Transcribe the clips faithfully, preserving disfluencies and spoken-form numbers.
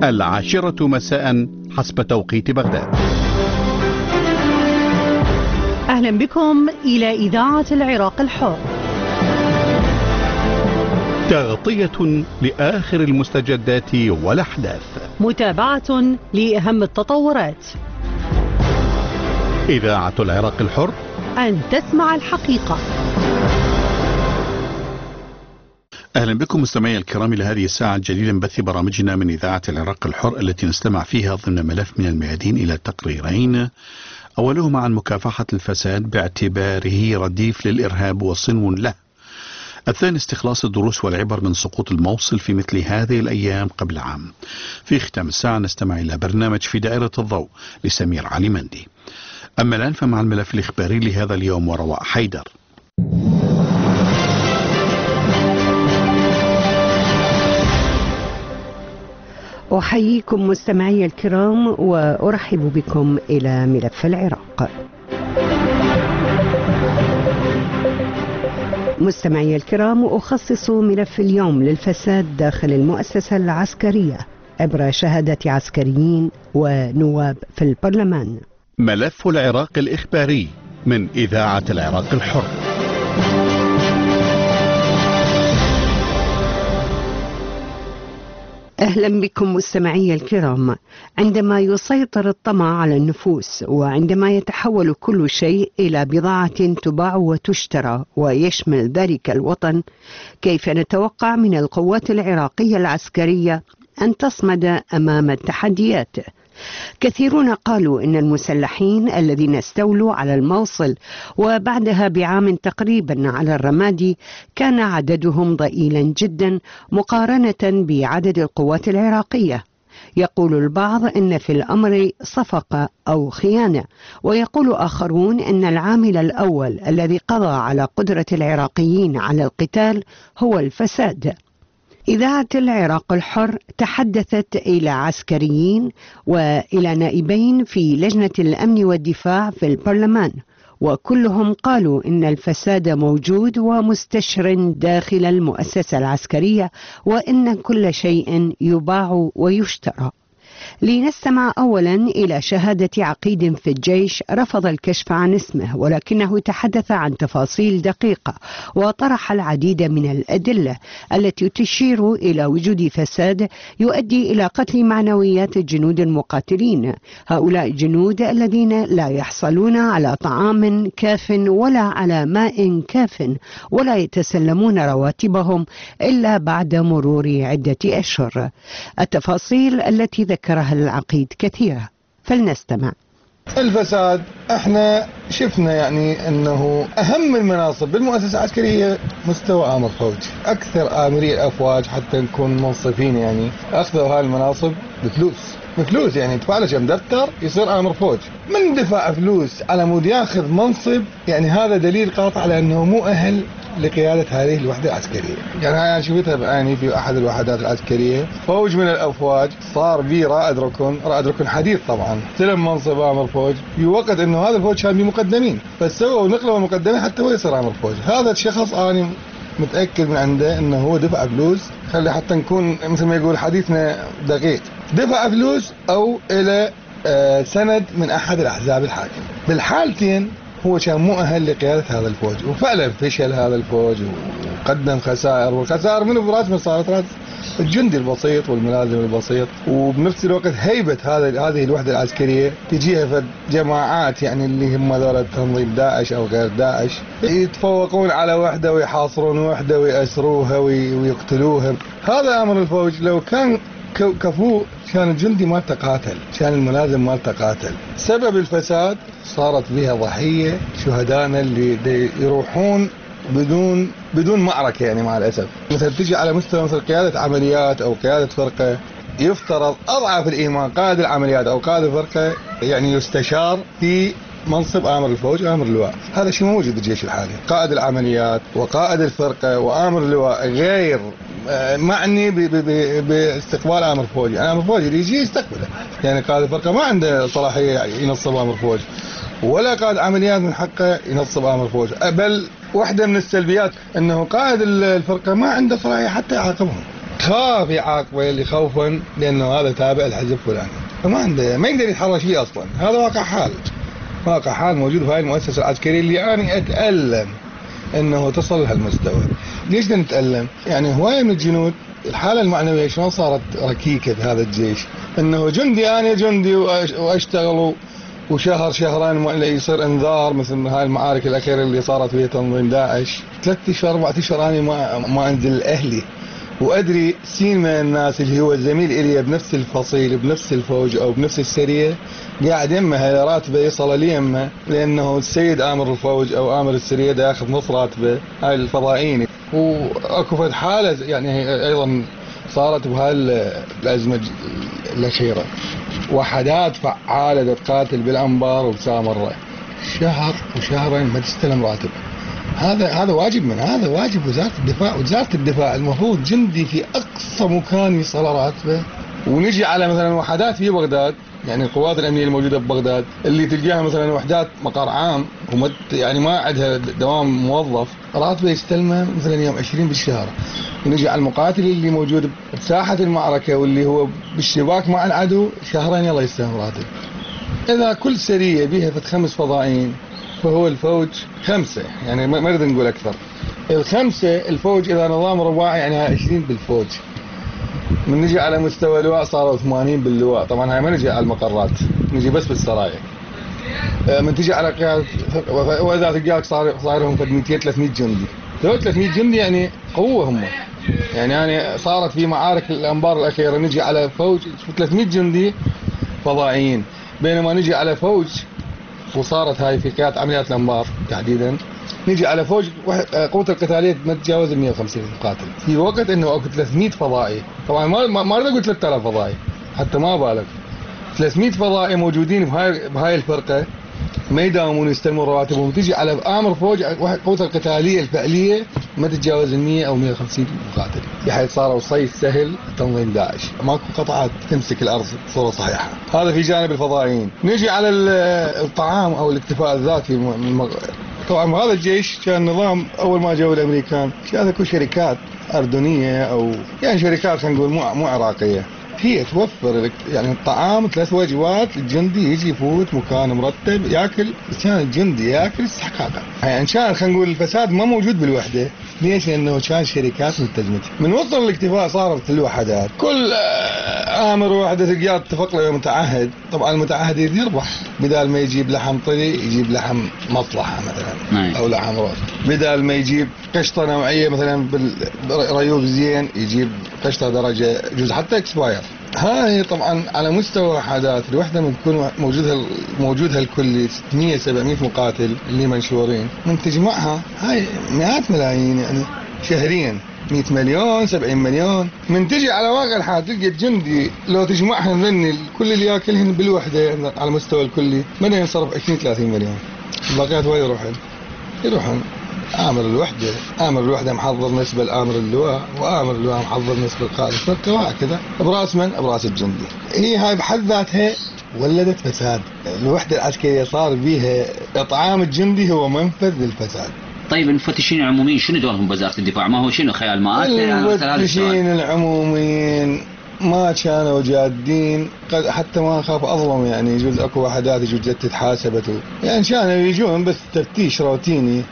العاشرة مساء حسب توقيت بغداد. أهلا بكم إلى إذاعة العراق الحر، تغطية لآخر المستجدات والأحداث، متابعة لأهم التطورات. إذاعة العراق الحر، أن تسمع الحقيقة. أهلا بكم مستمعي الكرام إلى هذه الساعة الجديدة من بث برامجنا من إذاعة العراق الحر، التي نستمع فيها ضمن ملف من الميادين إلى تقريرين، أولهما عن مكافحة الفساد باعتباره رديف للإرهاب وصنو له، الثاني استخلاص الدروس والعبر من سقوط الموصل في مثل هذه الأيام قبل عام. في ختام الساعة نستمع إلى برنامج في دائرة الضوء لسمير علي مندي. أما الآن فمع الملف الإخباري لهذا اليوم ورواء حيدر. أحييكم مستمعي الكرام وأرحب بكم إلى ملف العراق. مستمعي الكرام، أخصص ملف اليوم للفساد داخل المؤسسة العسكرية عبر شهادة عسكريين ونواب في البرلمان. ملف العراق الإخباري من إذاعة العراق الحر. أهلا بكم مستمعي الكرام. عندما يسيطر الطمع على النفوس، وعندما يتحول كل شيء إلى بضاعة تباع وتشترى ويشمل ذلك الوطن، كيف نتوقع من القوات العراقية العسكرية أن تصمد أمام التحديات؟ كثيرون قالوا إن المسلحين الذين استولوا على الموصل وبعدها بعام تقريبا على الرمادي كان عددهم ضئيلا جدا مقارنة بعدد القوات العراقية. يقول البعض إن في الأمر صفقة أو خيانة، ويقول آخرون إن العامل الأول الذي قضى على قدرة العراقيين على القتال هو الفساد. إذاعة العراق الحر تحدثت إلى عسكريين وإلى نائبين في لجنة الأمن والدفاع في البرلمان، وكلهم قالوا إن الفساد موجود ومستشر داخل المؤسسة العسكرية، وإن كل شيء يباع ويشترى. لنستمع أولا إلى شهادة عقيد في الجيش رفض الكشف عن اسمه، ولكنه تحدث عن تفاصيل دقيقة وطرح العديد من الأدلة التي تشير إلى وجود فساد يؤدي إلى قتل معنويات الجنود المقاتلين، هؤلاء الجنود الذين لا يحصلون على طعام كاف ولا على ماء كاف، ولا يتسلمون رواتبهم إلا بعد مرور عدة أشهر. التفاصيل التي ذكرها العقيد كثيرة، فلنستمع. الفساد احنا شفنا يعني انه اهم المناصب بالمؤسسة العسكرية مستوى امر فوج. اكثر امري الافواج حتى نكون منصفين يعني اخذوا هاي المناصب بفلوس بفلوس، يعني يدفع له كم دفتر يصير امر فوج. من دفع فلوس على مود ياخذ منصب، يعني هذا دليل قاطع على انه مو اهل لقيادة هذه الوحدة العسكرية. يعني هاي أنا شفتها بعيني في أحد الوحدات العسكرية، فوج من الأفواج صار بي رائد ركن رائد ركن حديث طبعا، استلم منصب آمر فوج في وقت إنه هذا الفوج كان بمقدمين، فسووا نقلوا المقدمين حتى هو يصير آمر فوج. هذا الشخص أنا متأكد من عنده إنه هو دفع فلوس، خلي حتى نكون مثل ما يقول حديثنا دقيق، دفع فلوس أو إلى آه سند من أحد الأحزاب الحاكمة. بالحالتين هو كان مو أهل لقيادة هذا الفوج، وفعلا فشل هذا الفوج وقدم خسائر، والخسائر منه براس من صارت راس الجندي البسيط والملازم البسيط. وبنفس الوقت هيبة هذا هذه الوحدة العسكرية تجيها فد جماعات يعني اللي هم ذولا تنظيم داعش أو غير داعش يتفوقون على وحدة ويحاصرون وحدة ويأسروها ويقتلوها. هذا أمر الفوج. لو كان كفو كان الجندي ما تقاتل، كان الملازم ما تقاتل. سبب الفساد صارت بها ضحية شهدائنا اللي يروحون بدون بدون معركة، يعني مع الأسف. مثلا تجي على مستوى مثل قيادة عمليات أو قيادة فرقة، يفترض أضعف الإيمان قائد العمليات أو قائد الفرقة يعني يستشار في منصب آمر الفوج آمر اللواء. هذا شيء موجود بالجيش الحالي. قائد العمليات وقائد الفرقة وآمر اللواء غير معني باستقبال آمر فوجي. يعني آمر فوجي يجي يستقبله، يعني قائد الفرقة ما عنده صلاحية ينصب آمر فوج، ولا قائد عمليات من حقه ينصب آمر فوج. بل واحدة من السلبيات أنه قائد الفرقة ما عنده صلاحية حتى يعاقبهم. خاف يعاقبه اللي خوفا لأنه هذا تابع الحزب فلان، فما عنده ما يقدر يتحرش فيه أصلا. هذا واقع حال، واقع حال موجود في هاي المؤسسة العسكرية اللي أنا أتألم أنه تصل لهالمستوى. ليش نتألم؟ يعني هواية من الجنود الحالة المعنوية شلون صارت ركيكة بهذا الجيش، أنه جندي أنا جندي وأشتغل وشهر شهرين يصير انذار مثل هاي المعارك الأخيرة اللي صارت ويا تنظيم داعش. ثلاث أشهر أربعة أشهر أنا ما ما أنزل أهلي، وأدري سين من الناس اللي هو زميل إلي بنفس الفصيل بنفس الفوج أو بنفس السرية قاعد يمه راتبه يصل لي يمه، لأنه السيد آمر الفوج أو آمر السرية دا ياخذ نص راتبه هاي الفضائيين. وأكو فد حالة يعني أيضا صارت بهاي الأزمة الأخيرة، وحدات فعالة تقاتل بالأنبار وبسامرة شهر وشهرين ما تستلم راتب. هذا هذا واجب من هذا واجب وزارة الدفاع. وزارة الدفاع المفروض جندي في أقصى مكان يصل راتبه. ونجي على مثلا وحدات في بغداد، يعني القوات الأمنية الموجودة ببغداد اللي تلقاها مثلا وحدات مقر عام ومت يعني ما عندها دوام موظف، راتبه يستلمه مثلا يوم عشرين بالشهر. ونجي على المقاتل اللي موجود بساحة المعركة واللي هو بالشباك مع العدو شهرين يلا يستلم راتب. إذا كل سرية بيها فت خمس فضائيين فهو الفوج خمسة، يعني ما نريد نقول أكثر. الخمسة الفوج إذا نظام رباعي يعني عشرين بالفوج. من نجي على مستوى اللواء صاروا ثمانين باللواء. طبعا هاي ما نجي على المقرات، نجي بس بالسرايا. من تجي على قيادة وإذا تلقاك صار صايرهم فد مئتين ثلاثمئة جندي. لو ثلاثمئة جندي يعني قوة هم. يعني يعني صارت في معارك الأنبار الأخيرة نجي على فوج ثلاثمئة جندي فضائيين، بينما نجي على فوج وصارت هاي في قيادة عمليات الأنبار تحديدا نجي على فوج قوة القتالية ما تتجاوز مئة وخمسين مقاتل، في وقت انه اكو ثلاثمئة فضائي. طبعا ما ما اريد اقول ثلاثة آلاف فضائي حتى ما بالغ، ثلاثمئة فضائي موجودين بهاي بهاي الفرقة ما يداومون يستلمون رواتبهم. تجي على امر فوج قوة القتالية الفعلية ما تتجاوز مئة او مئة وخمسين مقاتل، بحيث صاروا صيد سهل تنظيم داعش، ماكو قطعات تمسك الارض بصورة صحيحة. هذا في جانب الفضائيين. نجي على الطعام او الاكتفاء الذاتي. طبعا هذا الجيش كان نظام اول ما جاءوا الامريكان كانت اكو شركات اردنيه او يعني شركات خلينا نقول مو مو عراقيه هي توفر يعني الطعام ثلاث وجبات، الجندي يجي يفوت مكان مرتب ياكل، كان الجندي ياكل استحقاقا. يعني كان خلينا نقول الفساد ما موجود بالوحده. ليش؟ لانه كان شركات ملتزمه. من وصل الاكتفاء صارت الوحدات كل امر وحده تلقاه اتفق له متعهد. طبعا المتعهد يربح، بدال ما يجيب لحم طري يجيب لحم مصلحه مثلا او لحم روز، بدال ما يجيب قشطه نوعيه مثلا بالريوب زين يجيب قشطه درجه جزء حتى اكسباير. هاي طبعا على مستوى وحدات الوحده من تكون موجودها موجودها الكلي ستمئة سبعمئة مقاتل اللي منشورين، من تجمعها هاي مئات ملايين يعني شهريا مئة مليون سبعين مليون. من تجي على واقع الحال تلقى الجندي لو تجمعهم ذني كل اللي ياكلهن بالوحده يعني على المستوى الكلي بدنا ينصرف عشرين ثلاثين مليون. الباقيات وين يروحون؟ يروحون آمر الوحدة. آمر الوحدة محضر نسبة لآمر اللواء، وآمر اللواء محضر نسبة لقائد الفرقة، وهكذا براس من؟ براس الجندي. هي هاي بحد ذاتها ولدت فساد. الوحدة العسكرية صار بيها إطعام الجندي هو منفذ للفساد. طيب المفتشين العموميين شنو دورهم بوزارة الدفاع؟ ما هو شنو خيال مآت؟ المفتشين العموميين ما كانوا جادين، قد حتى ما اخاف اظلم يعني يجوز اكو وحدات يجوز تتحاسبته يعني كانوا يجون بس تفتيش روتيني.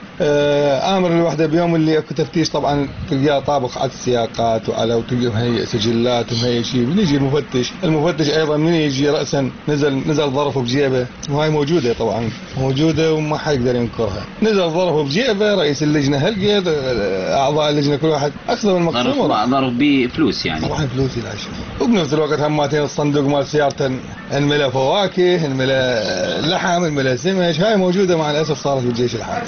امر الوحده بيوم اللي اكو تفتيش طبعا تلقاه طابق على السياقات وعلى وتلقاه مهيئ سجلات ومهيئ شيء. من يجي المفتش المفتش ايضا من يجي راسا نزل نزل ظرفه بجيبه، وهاي موجوده طبعا موجوده وما حد يقدر ينكرها. نزل ظرفه بجيبه رئيس اللجنه هلقيت اعضاء اللجنه كل واحد اخذ من المقسومه ظرف بفلوس يعني طبعا فلوس العشاء. وبنفس الوقت هماتين الصندوق مال سيارته انملا فواكه انملا لحم انملا سمك. هاي موجوده مع الاسف صارت بالجيش الحالي.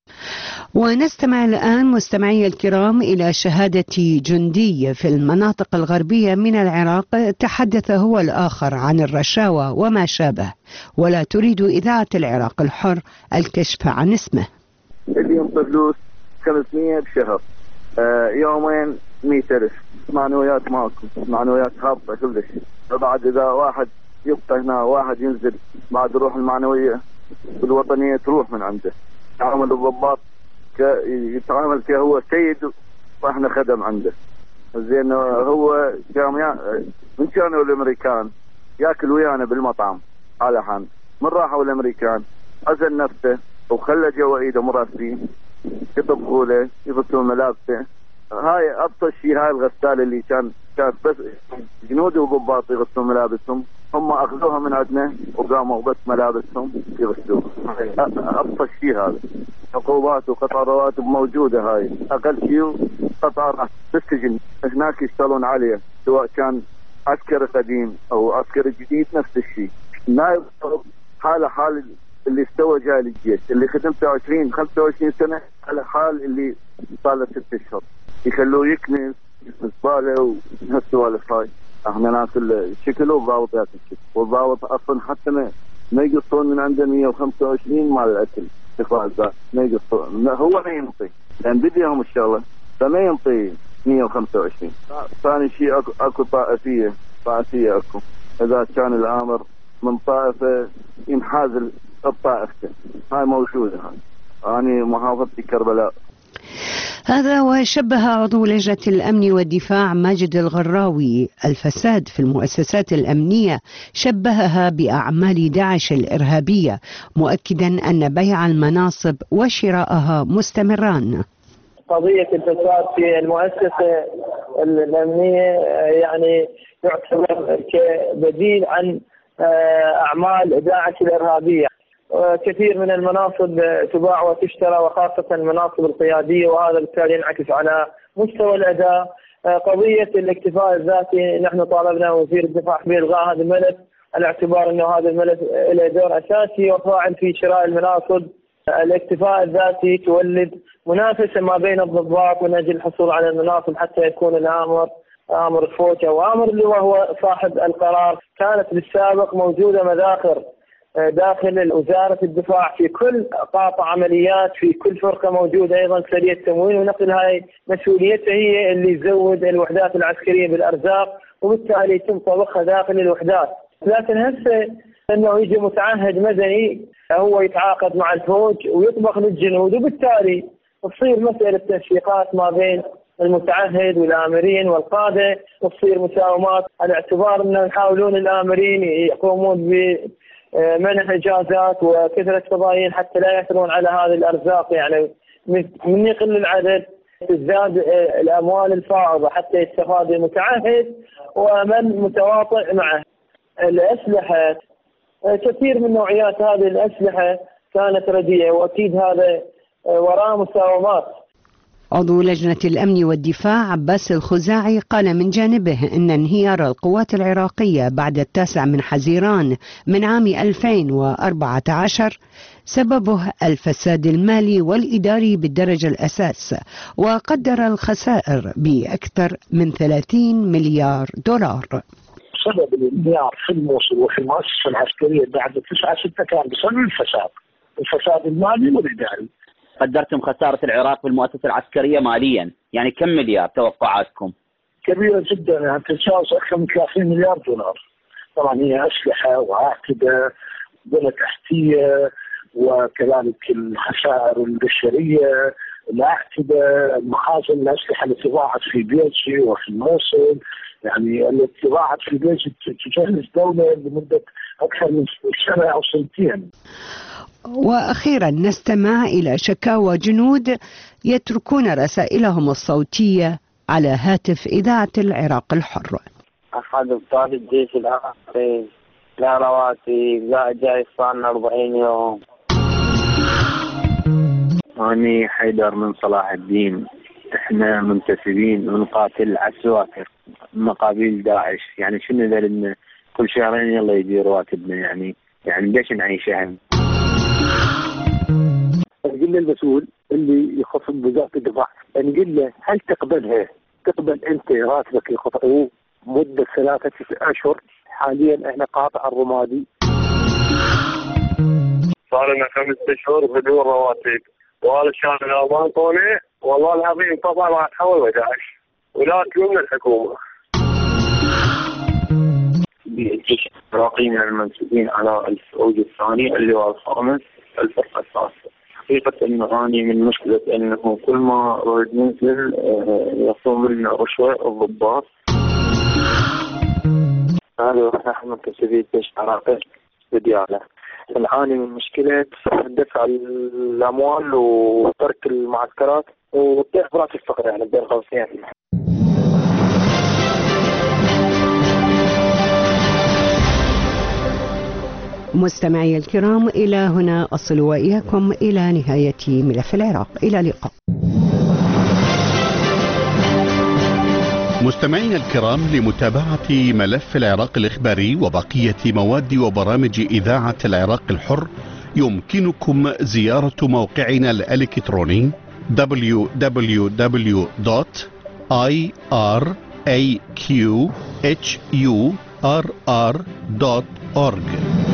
ونستمع الآن مستمعي الكرام إلى شهادة جندي في المناطق الغربية من العراق تحدث هو الآخر عن الرشاوى وما شابه، ولا تريد إذاعة العراق الحر الكشف عن اسمه. اليوم فلوس خمسمئة بشهر، آه يومين مئة ألف، معنويات ماكو، معنويات هابطة كلش. بعد إذا واحد يبقى هنا واحد ينزل بعد روح المعنوية الوطنية تروح من عنده. يتعامل الضباط يتعامل كهو سيد واحنا خدم عنده. زين هو قام من كانوا الامريكان ياكل ويانا بالمطعم على حان، من راحوا الامريكان عزل نفسه وخلى جوا ايده مراسلين يطبخوا له يغسلون ملابسه. هاي ابطا شيء، هاي الغساله اللي كان كانت بس جنود وضباط يغسلون ملابسهم، هم اخذوها من عندنا وقاموا بس ملابسهم يغسلوها. ابطا شيء هذا. عقوبات وقطع رواتب موجوده، هاي اقل شيء قطع بالسجن هناك يشتغلون عليه، سواء كان عسكري قديم او عسكري جديد نفس الشيء. نايب حاله حال اللي استوى جاي للجيش، اللي خدمته عشرين خمسة وعشرين سنه، على حال اللي صار له ست اشهر يخلوه يكنس زباله وهالسوالف هاي. احنا ناكل الشكل والضابط ياكل الشكل، والضابط اصلا حتى ما ما يقصون من عنده مية وخمسة وعشرين مال الاكل استقبال الذات، ما يقصون، هو ما ينطي لان بديهم الشغله فما ينطي مية وخمسة وعشرين. ثاني شيء اكو, أكو طائفيه طائفيه اكو، اذا كان الامر من طائفه ينحاز الطائفه، هاي موجوده. هاي أنا محافظتي كربلاء. هذا وشبه عضو لجنة الأمن والدفاع ماجد الغراوي الفساد في المؤسسات الأمنية، شبهها بأعمال داعش الإرهابية، مؤكدا أن بيع المناصب وشراءها مستمران. قضية الفساد في المؤسسة الأمنية يعني يعتبر كبديل عن أعمال داعش الإرهابية. كثير من المناصب تباع وتشترى، وخاصة المناصب القيادية، وهذا بالتالي ينعكس على مستوى الأداء. قضية الاكتفاء الذاتي نحن طالبنا وزير الدفاع بإلغاء هذا الملف، على اعتبار أنه هذا الملف له دور أساسي وفاعل في شراء المناصب. الاكتفاء الذاتي تولد منافسة ما بين الضباط من أجل الحصول على المناصب، حتى يكون الآمر آمر الفوج أو آمر اللي وهو صاحب القرار. كانت بالسابق موجودة مذاخر داخل وزارة الدفاع في كل قاطع عمليات، في كل فرقة موجودة أيضا سرية تموين ونقل. هاي مسؤوليتها هي اللي تزود الوحدات العسكرية بالأرزاق، وبالتالي يتم طبخها داخل الوحدات. لكن هسه أنه يجي متعهد مدني هو يتعاقد مع الفوج ويطبخ للجنود، وبالتالي تصير مسألة تنسيقات ما بين المتعهد والآمرين والقادة، وتصير مساومات على اعتبار أنه يحاولون الآمرين يقومون ب منح إجازات وكثرة فضائيين حتى لا يحصلون على هذه الأرزاق. يعني من يقل العدد تزداد الأموال الفائضة حتى يستفاد المتعهد ومن متواطئ معه. الأسلحة كثير من نوعيات هذه الأسلحة كانت رديئة، وأكيد هذا وراء مساومات. عضو لجنة الأمن والدفاع عباس الخزاعي قال من جانبه أن انهيار القوات العراقية بعد التاسع من حزيران من عام ألفين وأربعة عشر سببه الفساد المالي والإداري بالدرجة الأساس، وقدر الخسائر بأكثر من ثلاثين مليار دولار. سبب الانهيار في الموصل وفي المؤسسة العسكرية بعد تسعة ستة كان بسبب الفساد، الفساد المالي والإداري. قدرتم خسارة العراق بالمؤسسة العسكرية ماليا، يعني كم مليار توقعاتكم؟ كبيرة جدا، يعني تتجاوز أكثر من ثلاثين مليار دولار. طبعا هي أسلحة وعاقبة بنى تحتية، وكذلك الخسائر البشرية، الأعتبة، مخازن الأسلحة التي ضاعت في بيجي وفي الموصل، يعني التي ضاعت في بيجي تجهز دولة لمدة أكثر من سنة أو سنتين. وأخيرا نستمع إلى شكاوى جنود يتركون رسائلهم الصوتية على هاتف إذاعة العراق الحر. أحد أبطال الجيش العراقي، لا رواتب، لا جاي، صار لنا أربعين يوم. أنا حيدر من صلاح الدين. إحنا منتسبين ونقاتل على السواكر مقابل داعش. يعني شنو ذا لنا كل شهرين يلا يجي رواتبنا؟ يعني يعني ليش نعيشها؟ نقول للمسؤول اللي يخص بوزارة الدفاع، نقول له هل تقبلها؟ تقبل أنت راتبك يقطعوه مدة ثلاثة أشهر؟ حاليا احنا قاطع الرمادي صار لنا خمس أشهر بدون رواتب، وهذا الشهر لو ما انطوني والله العظيم طبعا راح اتحول وداعش ولا تلومنا الحكومة. الجيش العراقي من المنسوبين على الفوج الثاني اللواء الخامس الفرقة الثالثة. حقيقة أنه أعاني من مشكلة أنه كل ما رد ننزل يطلب لنا رشوة الضباط. هذا أحمد كسبيت جيش عراقي بديالة. نعاني من مشكلة دفع الأموال وترك المعسكرات وطيح براس الفقر يعني بين قوسين. مستمعي الكرام، إلى هنا أصل وإياكم إلى نهاية ملف العراق. إلى اللقاء. مستمعينا الكرام، لمتابعة ملف العراق الإخباري وبقية مواد وبرامج إذاعة العراق الحر يمكنكم زيارة موقعنا الإلكتروني دبليو دبليو دبليو دوت آي آر إيه كيو إتش يو آر آر دوت أورج.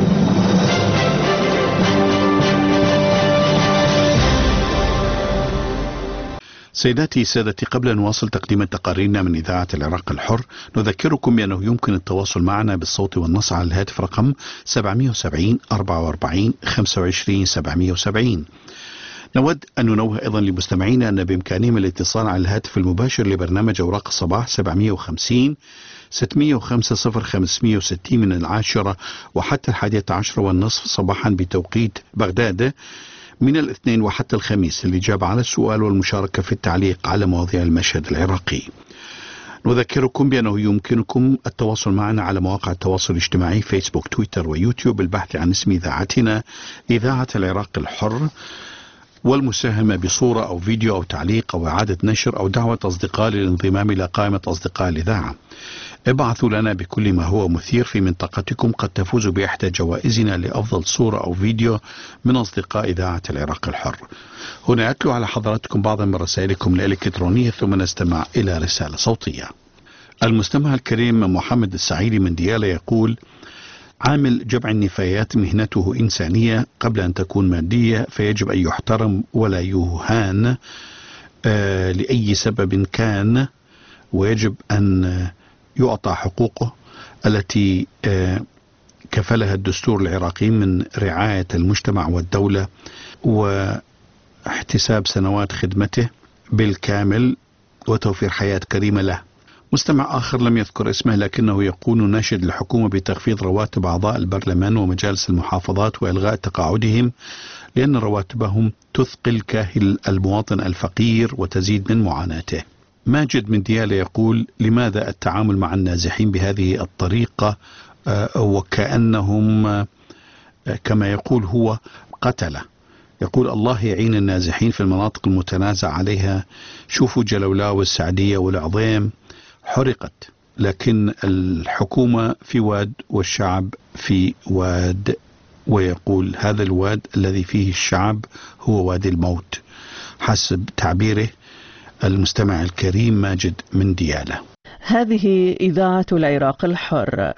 سيداتي سادتي، قبل أن نواصل تقديم تقاريرنا من إذاعة العراق الحر، نذكركم بأنه يمكن التواصل معنا بالصوت والنص على الهاتف رقم سبعمئة وسبعين أربعة وأربعين خمسة وعشرين سبعمئة وسبعين. نود أن ننوه أيضا لمستمعينا أن بإمكانهم الاتصال على الهاتف المباشر لبرنامج أوراق الصباح سبعمئة وخمسين ستمئة وخمسة صفر خمسمئة وستين من العاشرة وحتى الحادية عشر والنصف صباحا بتوقيت بغداد، من الاثنين وحتى الخميس، للإجابة على السؤال والمشاركة في التعليق على مواضيع المشهد العراقي. نذكركم بأنه يمكنكم التواصل معنا على مواقع التواصل الاجتماعي فيسبوك، تويتر ويوتيوب بالبحث عن اسم إذاعتنا إذاعة العراق الحر، والمساهمة بصورة أو فيديو أو تعليق أو إعادة نشر أو دعوة أصدقاء للانضمام إلى قائمة أصدقاء الإذاعة. ابعثوا لنا بكل ما هو مثير في منطقتكم، قد تفوزوا بإحدى جوائزنا لأفضل صورة أو فيديو من أصدقاء إذاعة العراق الحر. هنا أتلو على حضراتكم بعضا من رسائلكم الإلكترونية ثم نستمع إلى رسالة صوتية. المستمع الكريم محمد السعيدي من ديالى يقول: عامل جمع النفايات مهنته إنسانية قبل أن تكون مادية، فيجب أن يحترم ولا يهان آه لأي سبب كان، ويجب أن يعطى حقوقه التي آه كفلها الدستور العراقي من رعاية المجتمع والدولة واحتساب سنوات خدمته بالكامل وتوفير حياة كريمة له. مستمع آخر لم يذكر اسمه لكنه يقول: نناشد الحكومة بتخفيض رواتب أعضاء البرلمان ومجالس المحافظات وإلغاء تقاعدهم، لأن رواتبهم تثقل كاهل المواطن الفقير وتزيد من معاناته. ماجد من ديالى يقول: لماذا التعامل مع النازحين بهذه الطريقة وكأنهم كما يقول هو قتلة؟ يقول: الله يعين النازحين في المناطق المتنازع عليها. شوفوا جلولاء والسعدية والعظيم حرقت، لكن الحكومة في واد والشعب في واد، ويقول هذا الواد الذي فيه الشعب هو وادي الموت، حسب تعبيره المستمع الكريم ماجد من ديالى. هذه إذاعة العراق الحر.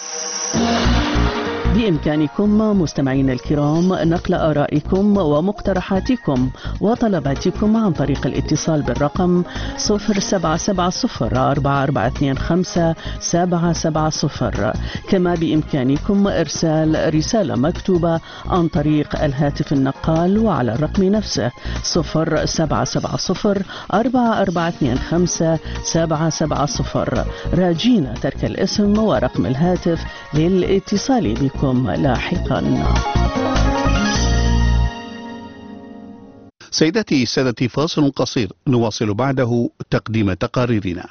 بإمكانكم مستمعين الكرام نقل آرائكم ومقترحاتكم وطلباتكم عن طريق الاتصال بالرقم صفر سبعة سبعة صفر أربعة أربعة اثنين خمسة سبعة سبعة صفر. كما بإمكانكم إرسال رسالة مكتوبة عن طريق الهاتف النقال وعلى الرقم نفسه صفر سبعة سبعة صفر أربعة أربعة اثنين خمسة سبعة سبعة صفر، راجين ترك الاسم ورقم الهاتف للاتصال بكم لاحقا. سيداتي سادتي، فاصل قصير نواصل بعده تقديم تقاريرنا.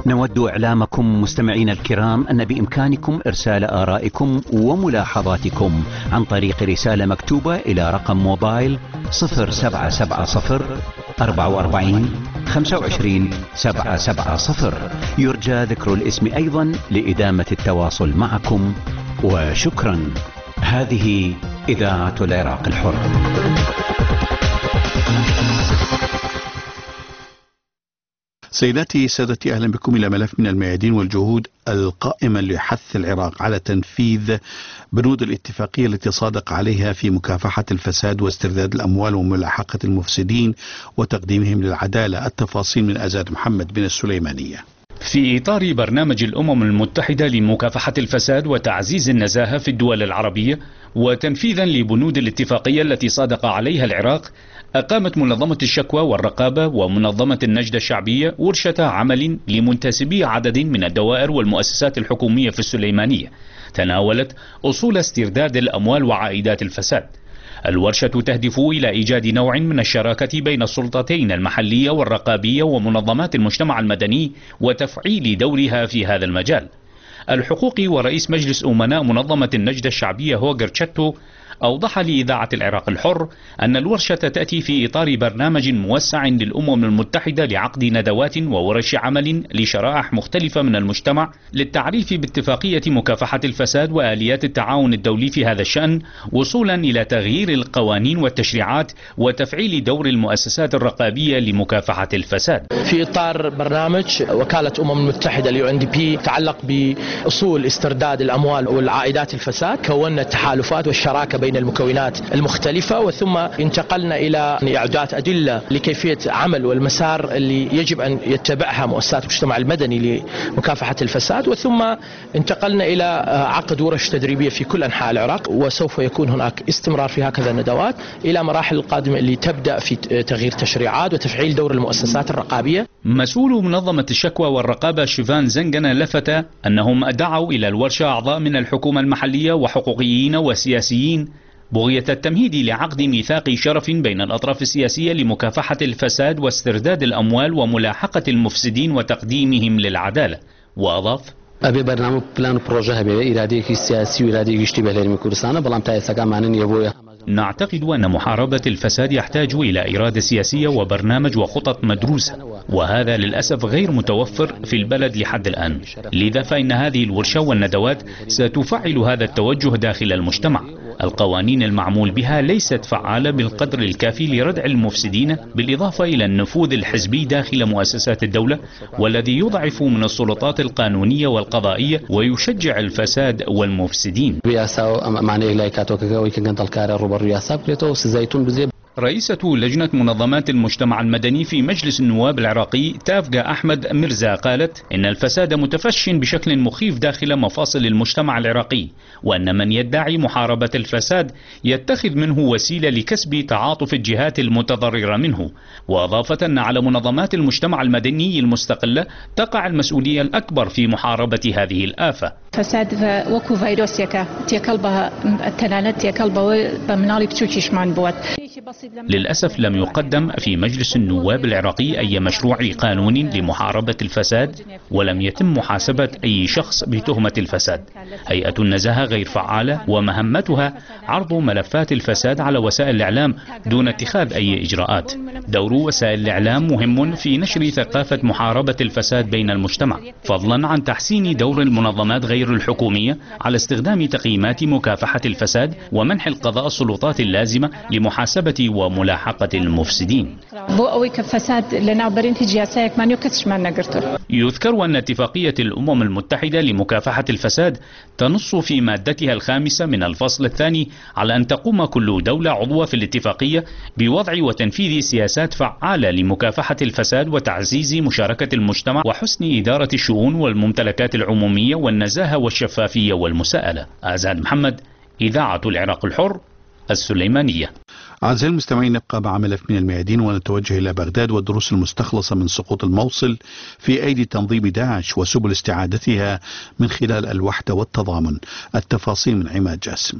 نود إعلامكم مستمعين الكرام أن بإمكانكم إرسال آرائكم وملاحظاتكم عن طريق رسالة مكتوبة إلى رقم موبايل صفر سبعة سبعة صفر أربعة وأربعين خمسة وعشرين سبعة سبعة صفر. يرجى ذكر الاسم أيضا لإدامة التواصل معكم، وشكرا. هذه إذاعة العراق الحر. سيداتي سادتي، أهلا بكم إلى ملف من الميادين والجهود القائمة لحث العراق على تنفيذ بنود الاتفاقية التي صادق عليها في مكافحة الفساد واسترداد الأموال وملاحقة المفسدين وتقديمهم للعدالة. التفاصيل من أزاد محمد بن السليمانية. في إطار برنامج الأمم المتحدة لمكافحة الفساد وتعزيز النزاهة في الدول العربية وتنفيذا لبنود الاتفاقية التي صادق عليها العراق، أقامت منظمة الشكوى والرقابة ومنظمة النجدة الشعبية ورشة عمل لمنتسبي عدد من الدوائر والمؤسسات الحكومية في السليمانية تناولت أصول استرداد الأموال وعائدات الفساد. الورشة تهدف إلى إيجاد نوع من الشراكة بين السلطتين المحلية والرقابية ومنظمات المجتمع المدني وتفعيل دورها في هذا المجال. الحقوقي ورئيس مجلس أمناء منظمة النجدة الشعبية هوغر تشاتو أوضح لإذاعة العراق الحر أن الورشة تأتي في إطار برنامج موسع للأمم المتحدة لعقد ندوات وورش عمل لشرائح مختلفة من المجتمع للتعريف باتفاقية مكافحة الفساد وآليات التعاون الدولي في هذا الشأن، وصولا إلى تغيير القوانين والتشريعات وتفعيل دور المؤسسات الرقابية لمكافحة الفساد. في إطار برنامج وكالة أمم المتحدة اليو إن دي بي يتعلق بأصول استرداد الأموال والعائدات الفساد، كونا التحالفات والشراكة بين المكونات المختلفة، وثم انتقلنا إلى إعداد أدلة لكيفية عمل والمسار اللي يجب أن يتبعها مؤسسات المجتمع المدني لمكافحة الفساد، وثم انتقلنا إلى عقد ورش تدريبية في كل أنحاء العراق، وسوف يكون هناك استمرار في هكذا الندوات إلى مراحل القادمة اللي تبدأ في تغيير تشريعات وتفعيل دور المؤسسات الرقابية. مسؤول منظمة الشكوى والرقابة شيفان زنجنة لفت أنهم دعوا إلى الورشة أعضاء من الحكومة المحلية وحقوقيين وسياسيين بغية التمهيد لعقد ميثاق شرف بين الأطراف السياسية لمكافحة الفساد واسترداد الأموال وملاحقة المفسدين وتقديمهم للعدالة. وأضاف: أبي برنامج بلان بروجه به إراديك السياسي وإراديك اشتباه لهم كردستان بلام تايسا كمان يبويا. نعتقد أن محاربة الفساد يحتاج إلى إرادة سياسية وبرنامج وخطط مدروسة، وهذا للأسف غير متوفر في البلد لحد الآن. لذا فإن هذه الورشة والندوات ستفعل هذا التوجه داخل المجتمع. القوانين المعمول بها ليست فعالة بالقدر الكافي لردع المفسدين، بالإضافة إلى النفوذ الحزبي داخل مؤسسات الدولة والذي يضعف من السلطات القانونية والقضائية ويشجع الفساد والمفسدين. رئيسة لجنة منظمات المجتمع المدني في مجلس النواب العراقي تافقا أحمد مرزا قالت إن الفساد متفش بشكل مخيف داخل مفاصل المجتمع العراقي، وأن من يدعي محاربة الفساد يتخذ منه وسيلة لكسب تعاطف الجهات المتضررة منه. وأضافت أن على منظمات المجتمع المدني المستقلة تقع المسؤولية الأكبر في محاربة هذه الآفة. فساد وكو فيروس يكا تيكلبها التلالت تيكلبها بمنالي بتوشيش مان بوت. للأسف لم يقدم في مجلس النواب العراقي أي مشروع قانون لمحاربة الفساد، ولم يتم محاسبة أي شخص بتهمة الفساد. هيئة النزاهة غير فعالة ومهمتها عرض ملفات الفساد على وسائل الإعلام دون اتخاذ أي إجراءات. دور وسائل الإعلام مهم في نشر ثقافة محاربة الفساد بين المجتمع، فضلا عن تحسين دور المنظمات غير الحكومية على استخدام تقييمات مكافحة الفساد ومنح القضاء السلطات اللازمة لمحاسبة وملاحقة المفسدين. يذكر أن اتفاقية الأمم المتحدة لمكافحة الفساد تنص في مادتها الخامسة من الفصل الثاني على أن تقوم كل دولة عضوة في الاتفاقية بوضع وتنفيذ سياسات فعالة لمكافحة الفساد وتعزيز مشاركة المجتمع وحسن إدارة الشؤون والممتلكات العمومية والنزاهة والشفافية والمساءلة. أزاد محمد، إذاعة العراق الحر، السليمانية. أعزائي المستمعين، نبقى مع ملف من الميادين ونتوجه إلى بغداد والدروس المستخلصة من سقوط الموصل في أيدي تنظيم داعش وسبل استعادتها من خلال الوحدة والتضامن. التفاصيل من عماد جاسم.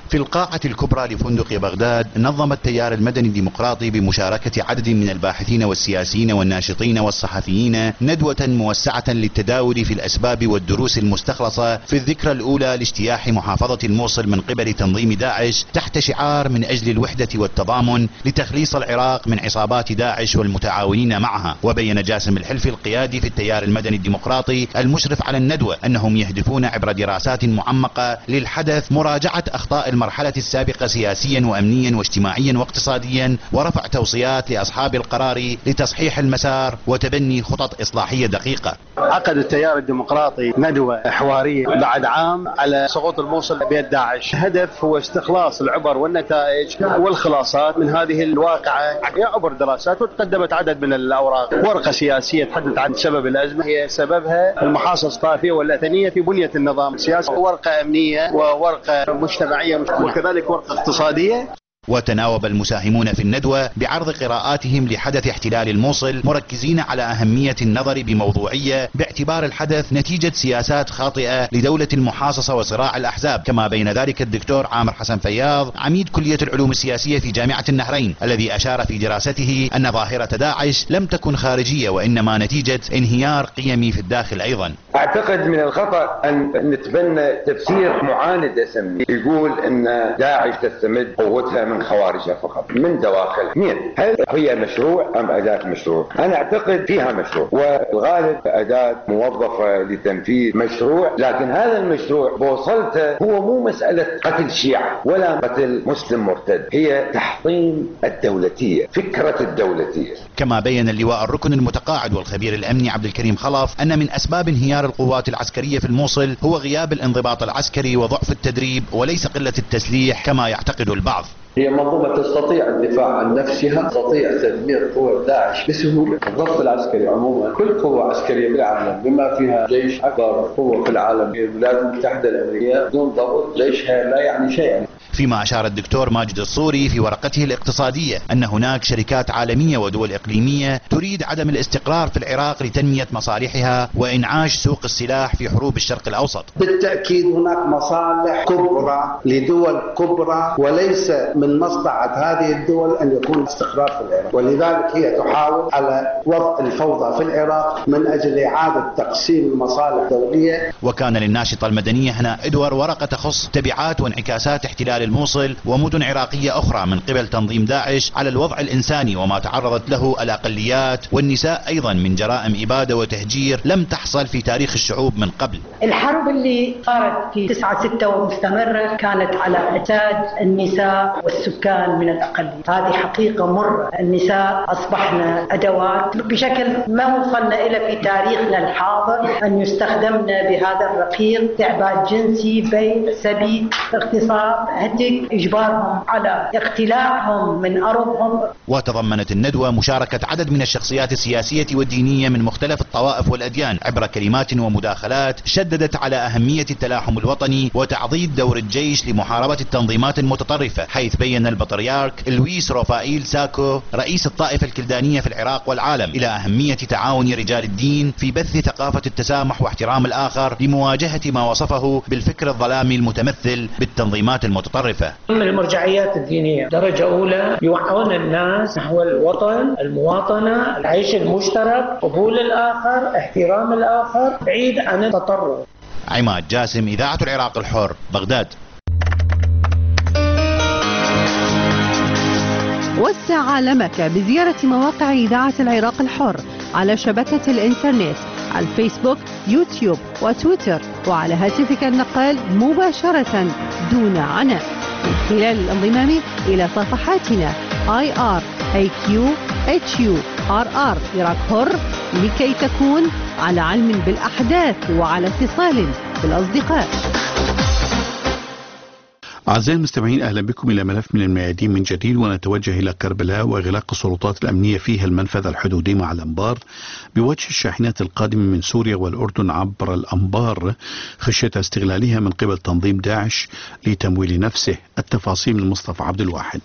في القاعة الكبرى لفندق بغداد نظم التيار المدني الديمقراطي بمشاركة عدد من الباحثين والسياسيين والناشطين والصحفيين ندوة موسعة للتداول في الأسباب والدروس المستخلصة في الذكرى الأولى لاجتياح محافظة الموصل من قبل تنظيم داعش تحت شعار من أجل الوحدة والتضامن لتخليص العراق من عصابات داعش والمتعاونين معها. وبين جاسم الحلفي القيادي في التيار المدني الديمقراطي المشرف على الندوة أنهم يهدفون عبر دراسات معمقة للحدث مراجعة أخطاء المرحلة السابقة سياسيا وأمنيا واجتماعيا واقتصاديا ورفع توصيات لأصحاب القرار لتصحيح المسار وتبني خطط إصلاحية دقيقة. عقد التيار الديمقراطي ندوة حوارية بعد عام على سقوط الموصل بيد داعش. الهدف هو استخلاص العبر والنتائج والخلاصات من هذه الواقعة عبر دراسات، وتقدمت عدد من الأوراق. ورقة سياسية تحدث عن سبب الأزمة، هي سببها المحاصصة الطائفية والأثنية في بنية النظام السياسي، ورقة أمنية وورقة مجتمعية وكذلك ورقة اقتصادية. وتناوب المساهمون في الندوة بعرض قراءاتهم لحدث احتلال الموصل مركزين على أهمية النظر بموضوعية باعتبار الحدث نتيجة سياسات خاطئة لدولة المحاصصة وصراع الأحزاب. كما بين ذلك الدكتور عامر حسن فياض عميد كلية العلوم السياسية في جامعة النهرين الذي أشار في دراسته أن ظاهرة داعش لم تكن خارجية وإنما نتيجة انهيار قيمي في الداخل أيضا. أعتقد من الخطأ أن نتبنى تفسير معاند أسمي يقول أن داعش تستمد قوتها من خوارجها فقط من دواخلها. مين؟ هل هي مشروع أم أداة مشروع؟ أنا أعتقد فيها مشروع، والغالب أداة موظفة لتنفيذ مشروع، لكن هذا المشروع بوصلته هو مو مسألة قتل شيعة ولا قتل مسلم مرتد، هي تحطيم الدولتية، فكرة الدولتية. كما بين اللواء الركن المتقاعد والخبير الأمني عبد الكريم خلف أن من أسباب انهيار القوات العسكرية في الموصل هو غياب الانضباط العسكري وضعف التدريب وليس قلة التسليح كما يعتقد البعض. هي منظومة تستطيع الدفاع عن نفسها، تستطيع تدمير قوى داعش بسهولة. الضبط العسكري عموما كل قوة عسكرية بالعالم بما فيها جيش أكبر قوة في العالم الولايات المتحدة الأمريكية بدون ضبط جيشها لا يعني شيئا. فيما أشار الدكتور ماجد الصوري في ورقته الاقتصادية أن هناك شركات عالمية ودول إقليمية تريد عدم الاستقرار في العراق لتنمية مصالحها وإنعاش سوق السلاح في حروب الشرق الأوسط. بالتأكيد هناك مصالح كبرى لدول كبرى، وليس من مصلحة هذه الدول أن يكون استقرار في العراق، ولذلك هي تحاول على وضع الفوضى في العراق من أجل إعادة تقسيم المصالح الدولية. وكان للناشطة المدنية هنا إدوار ورقة تخص تبعات وانعكاسات احتلال الموصل ومدن عراقية أخرى من قبل تنظيم داعش على الوضع الإنساني وما تعرضت له الأقليات والنساء أيضا من جرائم إبادة وتهجير لم تحصل في تاريخ الشعوب من قبل. الحرب اللي صارت في تسعة ستة ومستمرة كانت على اعتاد النساء والسكان من الأقليات. هذه حقيقة مرة، النساء أصبحنا أدوات بشكل ما وصلنا إلى في تاريخنا الحاضر أن يستخدمنا بهذا الرقيق، استعباد جنسي، بيع، سبي، اغتصاب، هتك، إجبارهم على اقتلاعهم من أرضهم. وتضمنت الندوة مشاركة عدد من الشخصيات السياسية والدينية من مختلف الطوائف والأديان عبر كلمات ومداخلات شددت على أهمية التلاحم الوطني وتعضيد دور الجيش لمحاربة التنظيمات المتطرفة، حيث بين البطريرك لويس روفائيل ساكو رئيس الطائفة الكلدانية في العراق والعالم إلى أهمية تعاون رجال الدين في بث ثقافة التسامح واحترام الآخر لمواجهة ما وصفه بالفكر الظلامي المتمثل بالتنظيمات المتطرفة. المرجعيات الدينية درجة أولى يوعون الناس نحو الوطن، المواطنة، العيش المشترك، قبول الآخر، احترام الآخر، بعيد عن التطرف. عماد جاسم، إذاعة العراق الحر، بغداد. وسع عالمك بزيارة مواقع إذاعة العراق الحر على شبكة الإنترنت على الفيسبوك، يوتيوب وتويتر، وعلى هاتفك النقال مباشرة دون عناء من خلال الانضمام إلى صفحاتنا آي آر إيه كيو إتش يو آر آر عراق حر لكي تكون على علم بالأحداث وعلى اتصال بالأصدقاء. أعزائي المستمعين، أهلا بكم إلى ملف من الميادين من جديد، ونتوجه إلى كربلاء وإغلاق السلطات الأمنية فيها المنفذ الحدودي مع الأنبار بوجه الشاحنات القادمة من سوريا والأردن عبر الأنبار خشية استغلالها من قبل تنظيم داعش لتمويل نفسه. التفاصيل من مصطفى عبد الواحد.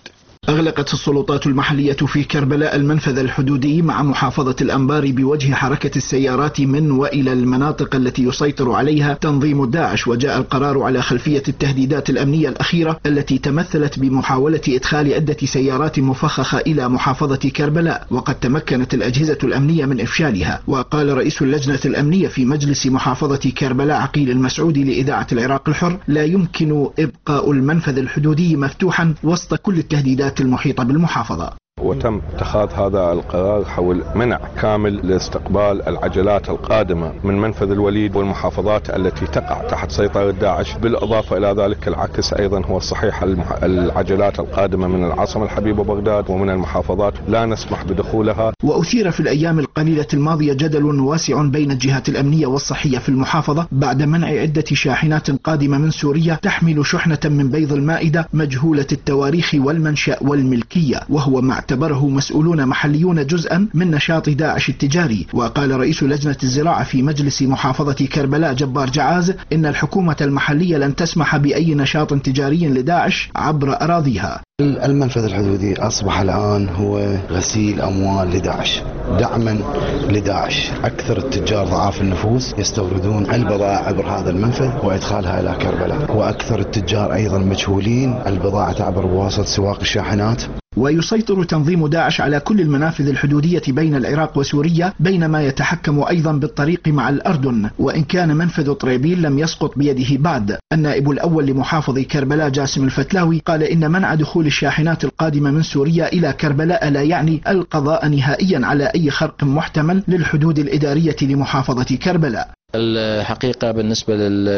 أغلقت السلطات المحلية في كربلاء المنفذ الحدودي مع محافظة الأنبار بوجه حركة السيارات من وإلى المناطق التي يسيطر عليها تنظيم داعش، وجاء القرار على خلفية التهديدات الأمنية الأخيرة التي تمثلت بمحاولة إدخال عدة سيارات مفخخة إلى محافظة كربلاء، وقد تمكنت الأجهزة الأمنية من إفشالها. وقال رئيس اللجنة الأمنية في مجلس محافظة كربلاء عقيل المسعودي لإذاعة العراق الحر: لا يمكن إبقاء المنفذ الحدودي مفتوحا وسط كل التهديدات المحيطة بالمحافظة. وتم اتخاذ هذا القرار حول منع كامل لاستقبال العجلات القادمة من منفذ الوليد والمحافظات التي تقع تحت سيطرة داعش. بالإضافة إلى ذلك العكس أيضا هو الصحيح، العجلات القادمة من العاصمة الحبيبة بغداد ومن المحافظات لا نسمح بدخولها. وأثير في الأيام القليلة الماضية جدل واسع بين الجهات الأمنية والصحية في المحافظة بعد منع عدة شاحنات قادمة من سوريا تحمل شحنة من بيض المائدة مجهولة التواريخ والمنشأ والملكية، وهو مع اعتبره مسؤولون محليون جزءا من نشاط داعش التجاري. وقال رئيس لجنة الزراعة في مجلس محافظة كربلاء جبار جعاز إن الحكومة المحلية لن تسمح بأي نشاط تجاري لداعش عبر أراضيها. المنفذ الحدودي أصبح الآن هو غسيل أموال لداعش، دعما لداعش. أكثر التجار ضعاف النفوس يستوردون البضائع عبر هذا المنفذ وإدخالها إلى كربلاء، وأكثر التجار أيضا مجهولين البضاعة تعبر بواسطة سواق الشاحنات. ويسيطر تنظيم داعش على كل المنافذ الحدودية بين العراق وسوريا، بينما يتحكم أيضا بالطريق مع الأردن، وإن كان منفذ طريبيل لم يسقط بيده بعد. النائب الأول لمحافظ كربلاء جاسم الفتلاوي قال إن منع دخول الشاحنات القادمة من سوريا إلى كربلاء لا يعني القضاء نهائيا على أي خرق محتمل للحدود الإدارية لمحافظة كربلاء. الحقيقة بالنسبة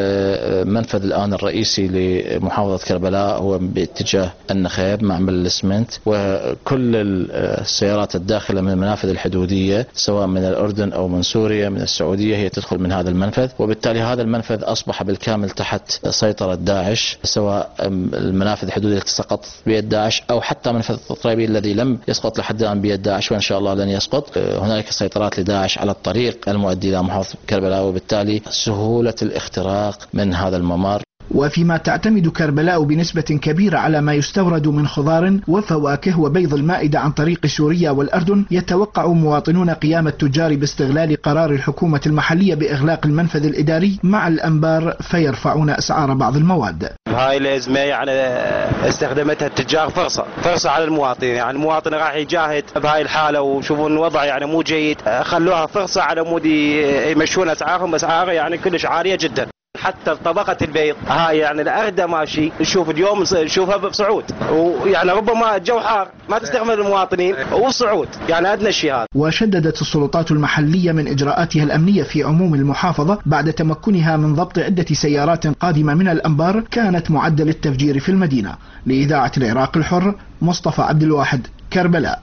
للمنفذ الآن الرئيسي لمحافظة كربلاء هو باتجاه النخيب معمل الإسمنت، وكل السيارات الداخلة من المنافذ الحدودية سواء من الأردن أو من سوريا من السعودية هي تدخل من هذا المنفذ، وبالتالي هذا المنفذ أصبح بالكامل تحت سيطرة داعش، سواء المنافذ الحدودية التي سقطت بيد داعش أو حتى منفذ طريبيل الذي لم يسقط لحد الآن بيد داعش وإن شاء الله لن يسقط. هنالك سيطرات لداعش على الطريق المؤدي إلى محافظة كربلاء، وبالتالي سهولة الاختراق من هذا الممر. وفيما تعتمد كربلاء بنسبة كبيرة على ما يستورد من خضار وفواكه وبيض المائدة عن طريق سوريا والأردن، يتوقع مواطنون قيام التجار باستغلال قرار الحكومة المحلية بإغلاق المنفذ الإداري مع الأنبار فيرفعون أسعار بعض المواد. هاي الأزمة يعني استخدمتها التجار فرصة فرصة على المواطن، يعني المواطن راح يجاهد بهاي الحالة وشوفون الوضع يعني مو جيد، خلوها فرصة على مود يمشون أسعارهم أسعار يعني كلش عالية جدا. حتى طبقة البيض هاي يعني الأردى ماشي نشوف اليوم نشوفها بصعود، ويعني ربما الجو حار ما تستعمل المواطنين وصعود يعني أدنى شيء هذا. وشددت السلطات المحلية من إجراءاتها الأمنية في عموم المحافظة بعد تمكنها من ضبط عدة سيارات قادمة من الأنبار كانت معدة للتفجير في المدينة. لإذاعة العراق الحر، مصطفى عبد الواحد، كربلاء.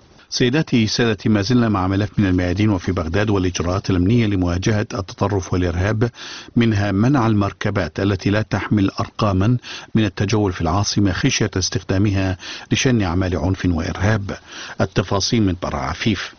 سيداتي سادتي، ما زلنا مع ملف من الميادين وفي بغداد والإجراءات الأمنية لمواجهة التطرف والإرهاب، منها منع المركبات التي لا تحمل أرقاما من التجول في العاصمة خشية استخدامها لشن أعمال عنف وإرهاب. التفاصيل من برع عفيف.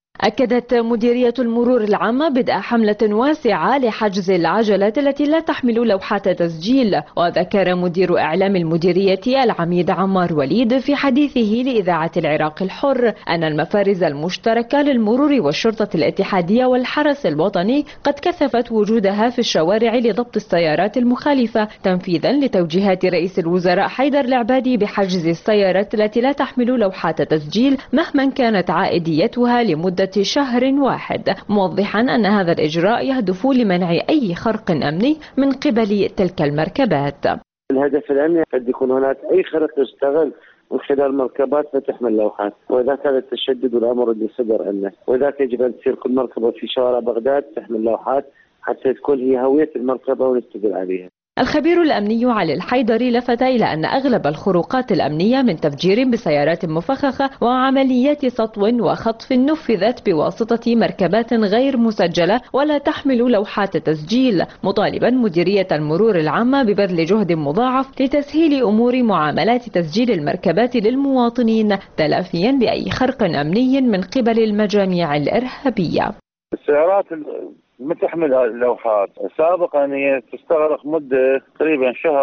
أكدت مديرية المرور العامة بدء حملة واسعة لحجز العجلات التي لا تحمل لوحات تسجيل. وذكر مدير إعلام المديرية العميد عمار وليد في حديثه لإذاعة العراق الحر أن المفارز المشتركة للمرور والشرطة الاتحادية والحرس الوطني قد كثفت وجودها في الشوارع لضبط السيارات المخالفة تنفيذا لتوجيهات رئيس الوزراء حيدر العبادي بحجز السيارات التي لا تحمل لوحات تسجيل مهما كانت عائديتها لمدة شهر واحد، موضحا أن هذا الإجراء يهدف لمنع أي خرق أمني من قبل تلك المركبات. الهدف الأمني قد يكون هناك أي خرق يستغل من خلال مركبات لا تحمل لوحات، وإذا كان التشدد والأمر اللي صدر عنه، وذاك يجب أن تصير كل مركبة في شوارع بغداد تحمل لوحات حتى تكون هي هوية المركبة ونستدل عليها. الخبير الأمني علي الحيدري لفت إلى أن أغلب الخروقات الأمنية من تفجير بسيارات مفخخة وعمليات سطو وخطف نفذت بواسطة مركبات غير مسجلة ولا تحمل لوحات تسجيل، مطالبا مديرية المرور العامة ببذل جهد مضاعف لتسهيل أمور معاملات تسجيل المركبات للمواطنين تلافيا لأي خرق أمني من قبل المجاميع الإرهابية. السيارات ما تحمل اللوحات، سابقا هي تستغرق مدة تقريبا شهر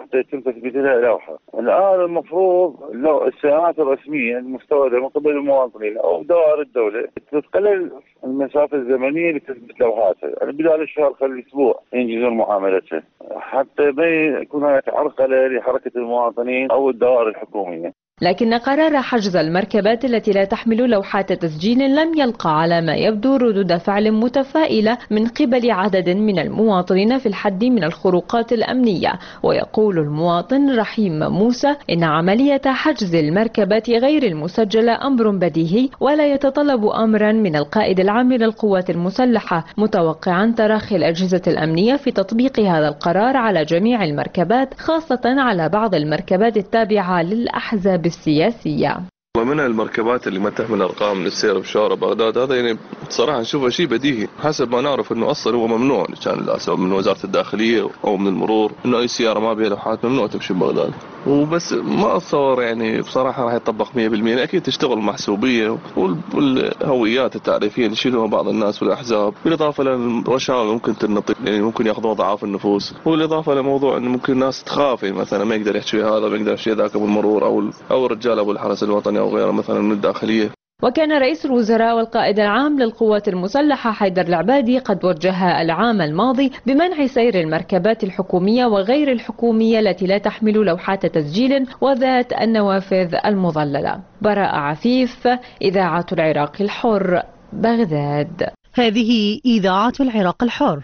حتى يتم تثبيت لها لوحة. الآن المفروض لو السيارات الرسمية المستوردة من قبل المواطنين أو دوائر الدولة تتقلل المسافة الزمنية لتثبيت لوحاتها، يعني بدال الشهر خلي أسبوع ينجزون معاملتها حتى ما يكون هناك عرقلة لحركة المواطنين أو الدوائر الحكومية. لكن قرار حجز المركبات التي لا تحمل لوحات تسجيل لم يلقى على ما يبدو ردود فعل متفائلة من قبل عدد من المواطنين في الحد من الخروقات الأمنية. ويقول المواطن رحيم موسى إن عملية حجز المركبات غير المسجلة أمر بديهي ولا يتطلب أمرا من القائد العام للقوات المسلحة، متوقعا تراخي الأجهزة الأمنية في تطبيق هذا القرار على جميع المركبات، خاصة على بعض المركبات التابعة للأحزاب السياسية. من المركبات اللي ما تحمل ارقام للسير بشوارع بغداد هذا يعني بصراحه نشوفه شيء بديهي، حسب ما نعرف انه اصلا هو ممنوع، كان سواء من وزاره الداخليه او من المرور انه اي سياره ما بها لوحات ممنوع تمشي ببغداد. وبس ما اتصور يعني بصراحه راح يطبق مية بالمية، اكيد تشتغل محسوبيه والهويات التعريفيه اللي يشيلوها بعض الناس والاحزاب، بالاضافه للرشاوى ممكن تنطق يعني ممكن ياخذوها ضعاف النفوس، بالاضافه لموضوع انه ممكن الناس تخاف يعني مثلا ما يقدر يحكي هذا ما يقدر يحكي ذاك ابو المرور او او الرجال ابو الحرس الوطني او غيره مثلا من الداخليه. وكان رئيس الوزراء والقائد العام للقوات المسلحة حيدر العبادي قد وجه العام الماضي بمنع سير المركبات الحكومية وغير الحكومية التي لا تحمل لوحات تسجيل وذات النوافذ المظللة. براء عفيف، إذاعة العراق الحر، بغداد. هذه إذاعة العراق الحر.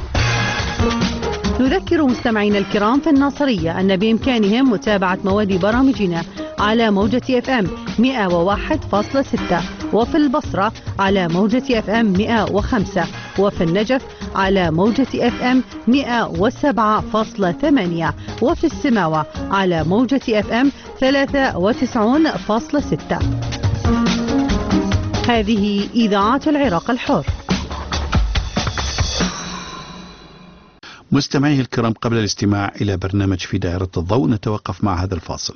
نذكر مستمعينا الكرام في الناصرية أن بإمكانهم متابعة مواد برامجنا على موجة اف ام مئة وواحد فاصلة ستة، وفي البصرة على موجة اف ام مئة وخمسة، وفي النجف على موجة اف ام مئة وسبعة فاصلة ثمانية، وفي السماوة على موجة اف ام ثلاثة وتسعين فاصلة ستة. هذه إذاعة العراق الحر. مستمعي الكرام، قبل الاستماع إلى برنامج في دائرة الضوء نتوقف مع هذا الفاصل.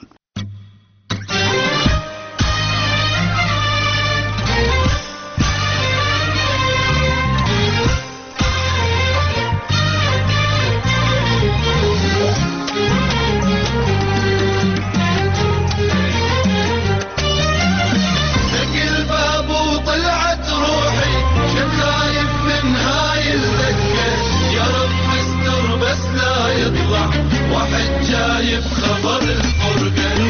واحد جايب خبر الفرقة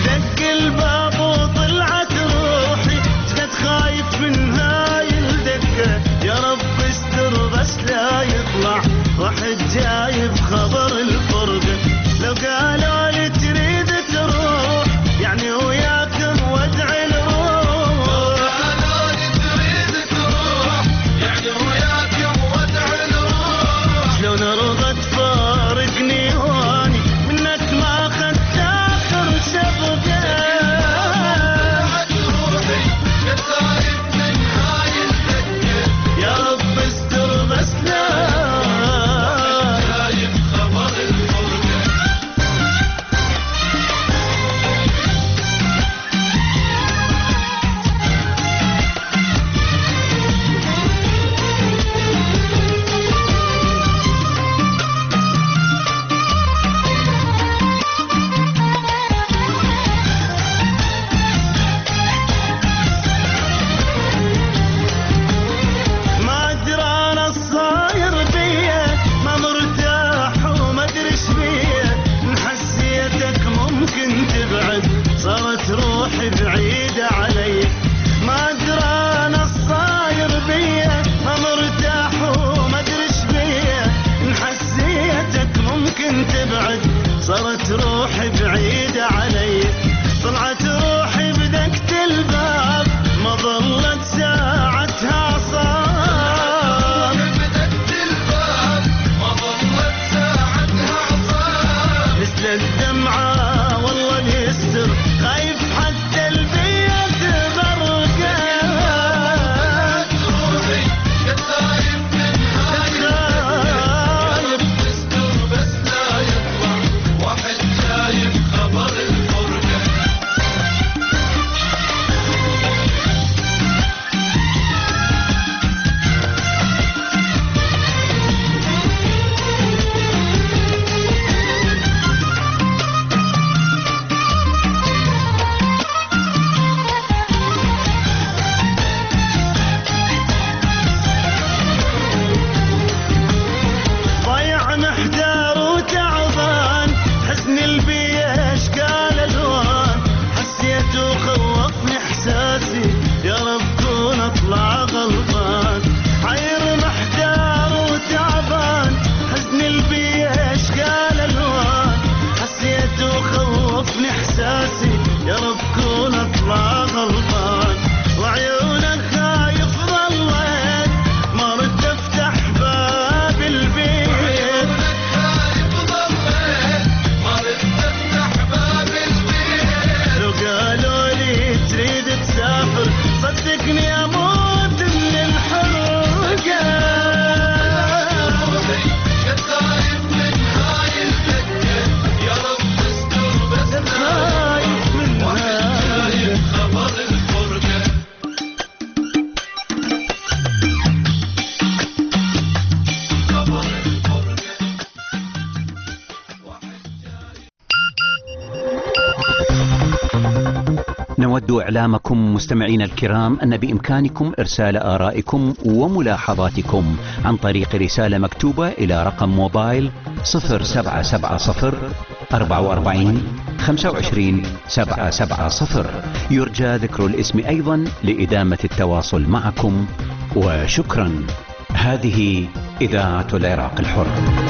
نود إعلامكم مستمعين الكرام أن بإمكانكم إرسال آرائكم وملاحظاتكم عن طريق رسالة مكتوبة إلى رقم موبايل صفر سبعة سبعة صفر أربعة وأربعين خمسة وعشرين سبعة سبعة صفر. يرجى ذكر الاسم أيضا لإدامة التواصل معكم، وشكرا. هذه إذاعة العراق الحر.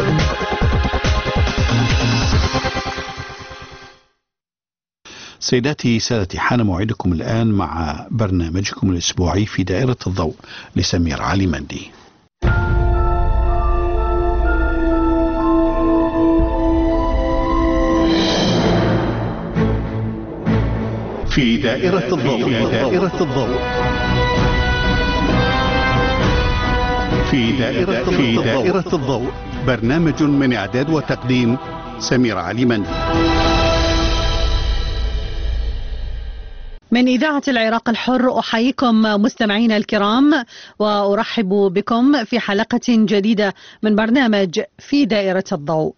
سيداتي سادتي، حان موعدكم الآن مع برنامجكم الأسبوعي في دائرة الضوء لسمير علي مندي. في دائرة الضوء في دائرة الضوء في دائرة في دائرة الضوء، برنامج من إعداد وتقديم سمير علي مندي. من إذاعة العراق الحر أحييكم مستمعينا الكرام، وأرحب بكم في حلقة جديدة من برنامج في دائرة الضوء.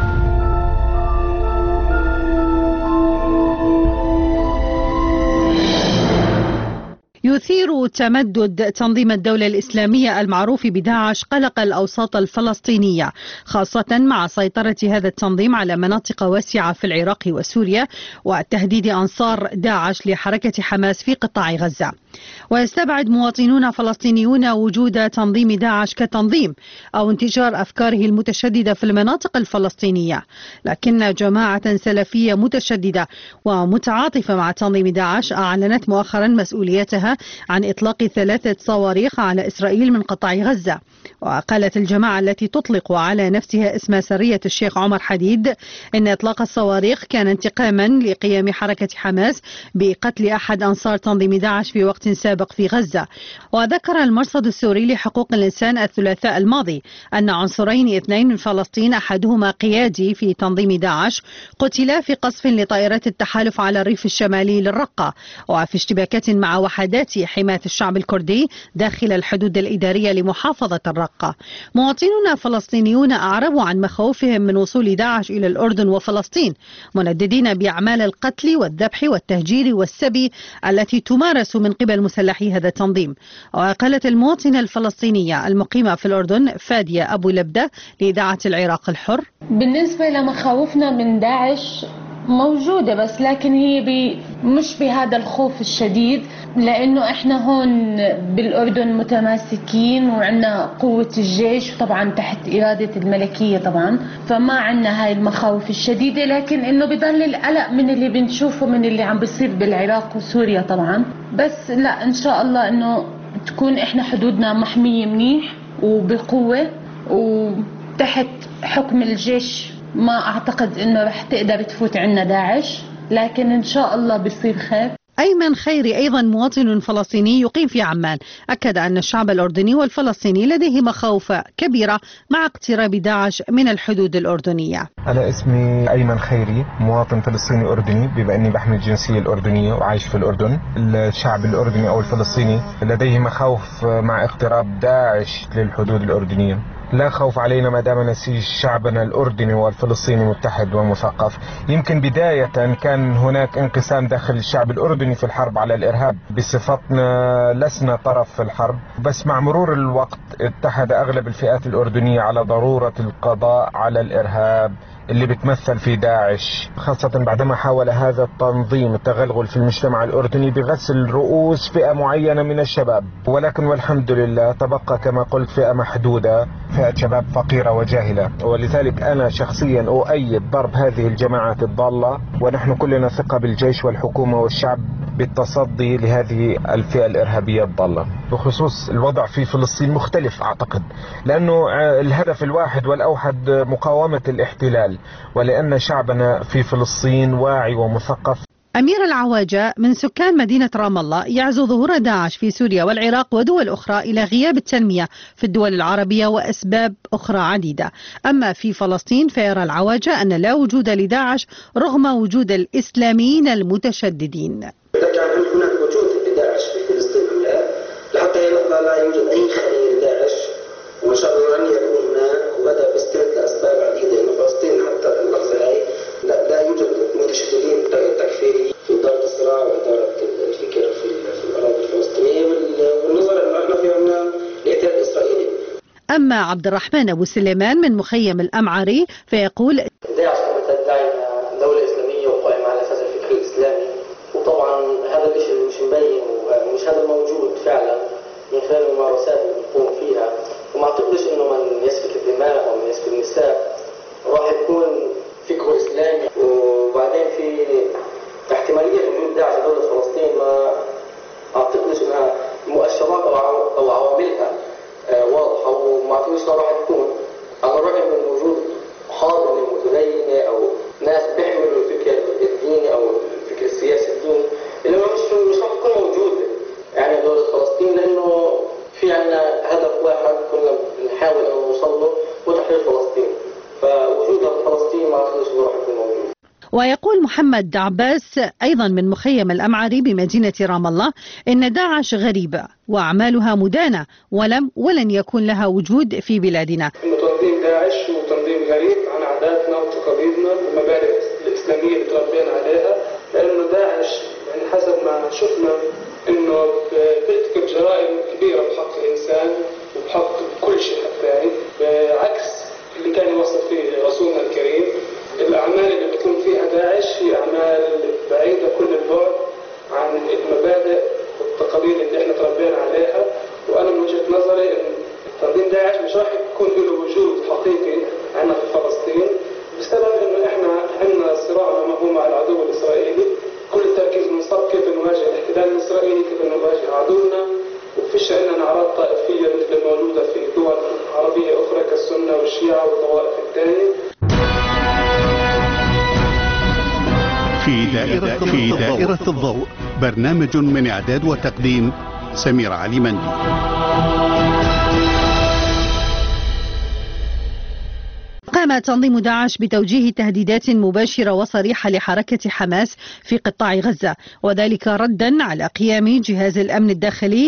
يثير تمدد تنظيم الدولة الإسلامية المعروف بداعش قلق الأوساط الفلسطينية، خاصة مع سيطرة هذا التنظيم على مناطق واسعة في العراق وسوريا وتهديد أنصار داعش لحركة حماس في قطاع غزة. ويستبعد مواطنون فلسطينيون وجود تنظيم داعش كتنظيم أو انتشار أفكاره المتشددة في المناطق الفلسطينية، لكن جماعة سلفية متشددة ومتعاطفة مع تنظيم داعش أعلنت مؤخرا مسؤوليتها عن إطلاق ثلاثة صواريخ على إسرائيل من قطاع غزة. وقالت الجماعة التي تطلق على نفسها اسم سرية الشيخ عمر حديد إن إطلاق الصواريخ كان انتقاما لقيام حركة حماس بقتل أحد أنصار تنظيم داعش في وقت سابق في غزة. وذكر المرصد السوري لحقوق الإنسان الثلاثاء الماضي أن عنصرين اثنين من فلسطين، أحدهما قيادي في تنظيم داعش، قتلا في قصف لطائرات التحالف على الريف الشمالي للرقة وفي اشتباكات مع وحدات حماية الشعب الكردي داخل الحدود الإدارية لمحافظة الرقة. مواطنون فلسطينيون أعربوا عن مخاوفهم من وصول داعش إلى الأردن وفلسطين، منددين بأعمال القتل والذبح والتهجير والسبي التي تمارس من قبل مسلحي هذا التنظيم. وقالت المواطنة الفلسطينية المقيمة في الأردن فادية أبو لبدة لإذاعة العراق الحر: بالنسبة لمخاوفنا من داعش موجودة، بس لكن هي بي مش بهذا الخوف الشديد، لأنه إحنا هون بالأردن متماسكين وعنا قوة الجيش طبعا تحت إرادة الملكية طبعا، فما عنا هاي المخاوف الشديدة. لكن إنه بضل القلق من اللي بنشوفه من اللي عم بيصير بالعراق وسوريا طبعا. بس لا، إن شاء الله إنه تكون إحنا حدودنا محمية منيح وبقوة وتحت حكم الجيش. ما أعتقد إنه رح تقدر تفوت عنا داعش، لكن إن شاء الله بيصير خير. أيمن خيري أيضا مواطن فلسطيني يقيم في عمان أكد أن الشعب الأردني والفلسطيني لديه مخاوف كبيرة مع اقتراب داعش من الحدود الأردنية. أنا اسمي أيمن خيري، مواطن فلسطيني أردني، بما أني بحمل الجنسية الأردنية وعايش في الأردن. الشعب الأردني أو الفلسطيني لديه مخاوف مع اقتراب داعش للحدود الأردنية. لا خوف علينا ما دام نسيج شعبنا الأردني والفلسطيني متحد ومثقف. يمكن بداية كان هناك انقسام داخل الشعب الأردني في الحرب على الإرهاب، بصفتنا لسنا طرف في الحرب، بس مع مرور الوقت اتحد أغلب الفئات الأردنية على ضرورة القضاء على الإرهاب اللي بتمثل في داعش، خاصة بعدما حاول هذا التنظيم التغلغل في المجتمع الأردني بغسل رؤوس فئة معينة من الشباب. ولكن والحمد لله تبقى كما قلت فئة محدودة، فئة شباب فقيرة وجاهلة. ولذلك أنا شخصيا أؤيد ضرب هذه الجماعات الضالة، ونحن كلنا ثقة بالجيش والحكومة والشعب بالتصدي لهذه الفئة الإرهابية الضالة. بخصوص الوضع في فلسطين مختلف أعتقد، لأنه الهدف الواحد والأوحد مقاومة الاحتلال، ولأن شعبنا في فلسطين واعي ومثقف. أمير العواجة من سكان مدينة رام الله يعزو ظهور داعش في سوريا والعراق ودول أخرى إلى غياب التنمية في الدول العربية وأسباب أخرى عديدة. أما في فلسطين فيرى العواجة أن لا وجود لداعش رغم وجود الإسلاميين المتشددين. كان هناك وجود لداعش في فلسطين الآن، لحتى هي اللحظة لا يوجد أي خلية لداعش، وإن شاء الله لن يكون هناك، وهذا بيستند لأسباب عديدة. إن فلسطين حتى اللحظة هاي لا, لا يوجد متشددين تكفيري في إدارة الصراع وإدارة أما عبد الرحمن أبو سليمان من مخيم الأمعري فيقول: داعش كما تدعي دولة إسلامية وقائمة على أساس الفكر الإسلامي، وطبعا هذا الشيء مش مبين ومش هذا موجود فعلا من خلال الممارسات اللي بتقوم فيها، وما أعتقدش إنه من يسفك الدماء أو من يسفك النساء راح يكون فكره إسلامي. وبعدين في احتمالية وجود داعش دولة فلسطين ما أعتقدش إنها مؤشرات أو عواملها واضحة، وما أعتقدش إنها راح تكون على الرغم من وجود حاضنة متدينة أو ناس بيحملوا الفكر الديني أو الفكر السياسي الديني اللي مش مش راح تكون موجودة يعني دولة فلسطين، لأنه في عنا هدف واحد كنا بنحاول أن نوصل له وتحرير فلسطين، فوجودها في فلسطين ما أعتقدش إنه راح يكون موجود. ويقول محمد عباس أيضا من مخيم الأمعري بمدينة رام الله إن داعش غريبة وأعمالها مدانة ولم ولن يكون لها وجود في بلادنا. تنظيم داعش وتنظيم غريب عن عاداتنا وتقاليدنا والمبادئ الإسلامية اللي تربينا عليها، لأنه داعش يعني حسب ما شفنا إنه بيرتكب جرائم كبيرة بحق الإنسان وبحق كل شيء حتى يعني بعكس اللي كان يوصف فيه رسولنا الكريم. الأعمال اللي بتكون فيها داعش هي أعمال بعيدة كل البعد عن المبادئ والتقاليد اللي احنا تربينا عليها، وأنا من وجهة نظري إن تنظيم داعش مش راح يكون له وجود حقيقي عندنا في فلسطين بسبب إنه احنا عندنا صراع ما هو مع العدو الإسرائيلي، كل التركيز منصب كيف نواجه الاحتلال الإسرائيلي، كيف نواجه عدونا، وفيش عندنا أعراض طائفية مثل الموجودة في دول عربية أخرى كالسنة والشيعة والطوائف الثانية. في دائرة, في دائرة الضوء برنامج من إعداد وتقديم سمير علي مندي. قام تنظيم داعش بتوجيه تهديدات مباشرة وصريحة لحركة حماس في قطاع غزة، وذلك ردا على قيام جهاز الأمن الداخلي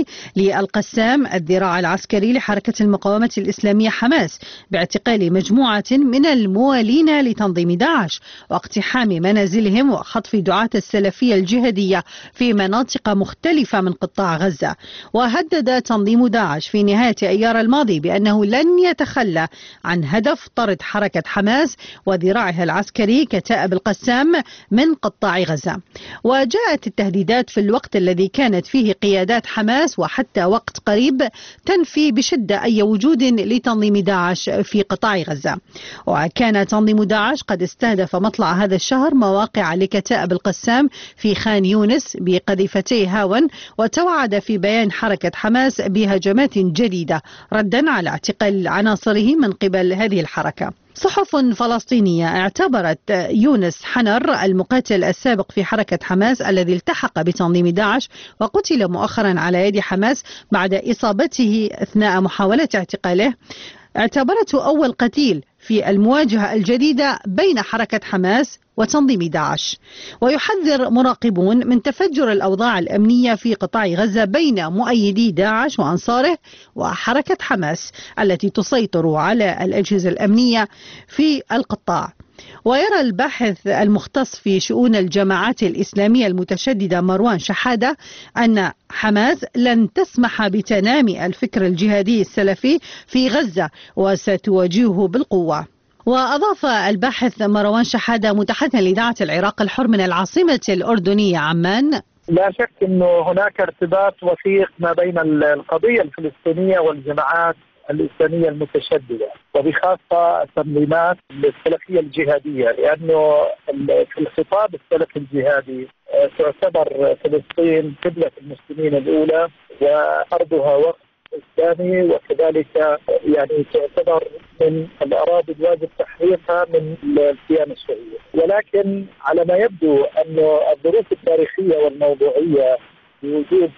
للقسام الذراع العسكري لحركة المقاومة الإسلامية حماس باعتقال مجموعة من الموالين لتنظيم داعش واقتحام منازلهم وخطف دعاة السلفية الجهادية في مناطق مختلفة من قطاع غزة. وهدد تنظيم داعش في نهاية أيار الماضي بأنه لن يتخلى عن هدف طرد حركة حماس وذراعها العسكري كتائب القسام من قطاع غزة. وجاءت التهديدات في الوقت الذي كانت فيه قيادات حماس وحتى وقت قريب تنفي بشدة أي وجود لتنظيم داعش في قطاع غزة. وكان تنظيم داعش قد استهدف مطلع هذا الشهر مواقع لكتائب القسام في خان يونس بقذيفتي هاون، وتوعد في بيان حركة حماس بهجمات جديدة ردا على اعتقال عناصره من قبل هذه الحركة. صحف فلسطينية اعتبرت يونس حنر المقاتل السابق في حركة حماس الذي التحق بتنظيم داعش وقتل مؤخرا على يد حماس بعد إصابته أثناء محاولة اعتقاله، اعتبرته أول قتيل في المواجهة الجديدة بين حركة حماس وتنظيم داعش. ويحذر مراقبون من تفجر الأوضاع الأمنية في قطاع غزة بين مؤيدي داعش وأنصاره وحركة حماس التي تسيطر على الأجهزة الأمنية في القطاع. ويرى الباحث المختص في شؤون الجماعات الإسلامية المتشددة مروان شحادة أن حماس لن تسمح بتنامي الفكر الجهادي السلفي في غزة وستواجهه بالقوة. وأضاف الباحث مروان شحادة متحدثا لإذاعة العراق الحر من العاصمة الأردنية عمان: لا شك أنه هناك ارتباط وثيق ما بين القضية الفلسطينية والجماعات الإسلامية المتشددة وبخاصة التنظيمات السلفية الجهادية، لأنه في الخطاب السلفي الجهادي تعتبر فلسطين قبلة المسلمين الأولى وأرضها وقت إسلامي، وكذلك يعني تعتبر من الأراضي الواجب تحريرها من الكيان الصهيوني. ولكن على ما يبدو أن الظروف التاريخية والموضوعية بوجود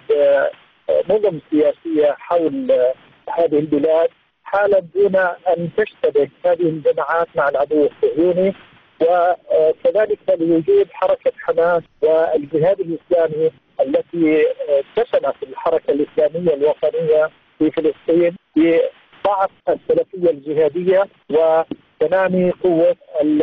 نظم سياسية حول هذه البلاد حالا دون أن تشتبك هذه الجماعات مع العدو الصهيوني، وكذلك لوجود حركة حماس والجهاد الإسلامي التي دشنت الحركة الإسلامية الوطنية في فلسطين بضعف السلفية الجهادية وتنامي قوة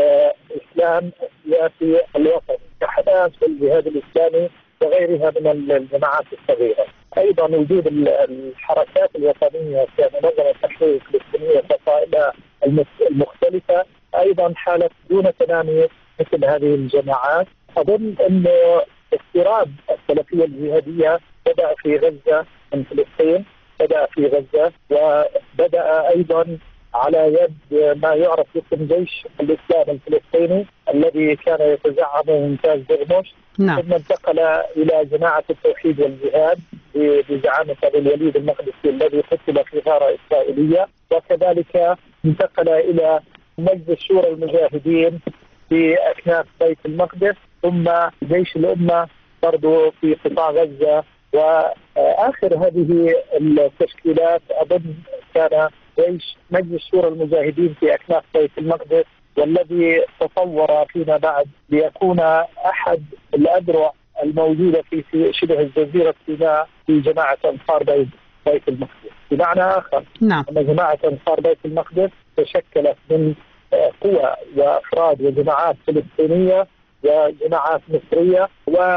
الإسلام السياسي الوطني كحماس والجهاد الإسلامي وغيرها من الجماعات الصغيرة. أيضا وجود الحركات الوطنية كمنظمة التحرير الفلسطينية وفصائلها المختلفة أيضا حالة دون تنامي مثل هذه الجماعات. أظن أنه اضطراب السلفية الجهادية بدأ في غزة من فلسطين، بدأ في غزة وبدأ أيضا على يد ما يعرف باسم جيش الإسلام الفلسطيني الذي كان يتزعمه ممتاز دغمش، نعم. ثم انتقل إلى جماعة التوحيد والجهاد بزعامة أبي الوليد المقدسي الذي قتل في غارة إسرائيلية، وكذلك انتقل إلى مجلس شورى المجاهدين في أكناف بيت المقدس، ثم جيش الأمة برضو في قطاع غزة. وآخر هذه التشكيلات أظن كان جيش مجلس شورى المجاهدين في أكناف بيت المقدس، والذي تطور فيما بعد ليكون أحد الأذرع الموجودة في شبه الجزيرة السيناء في جماعة أنصار بيت بيت المقدس. بمعنى آخر نعم. أن جماعة أنصار بيت المقدس تشكلت من قوى وأفراد وجماعات فلسطينية وجماعات مصرية،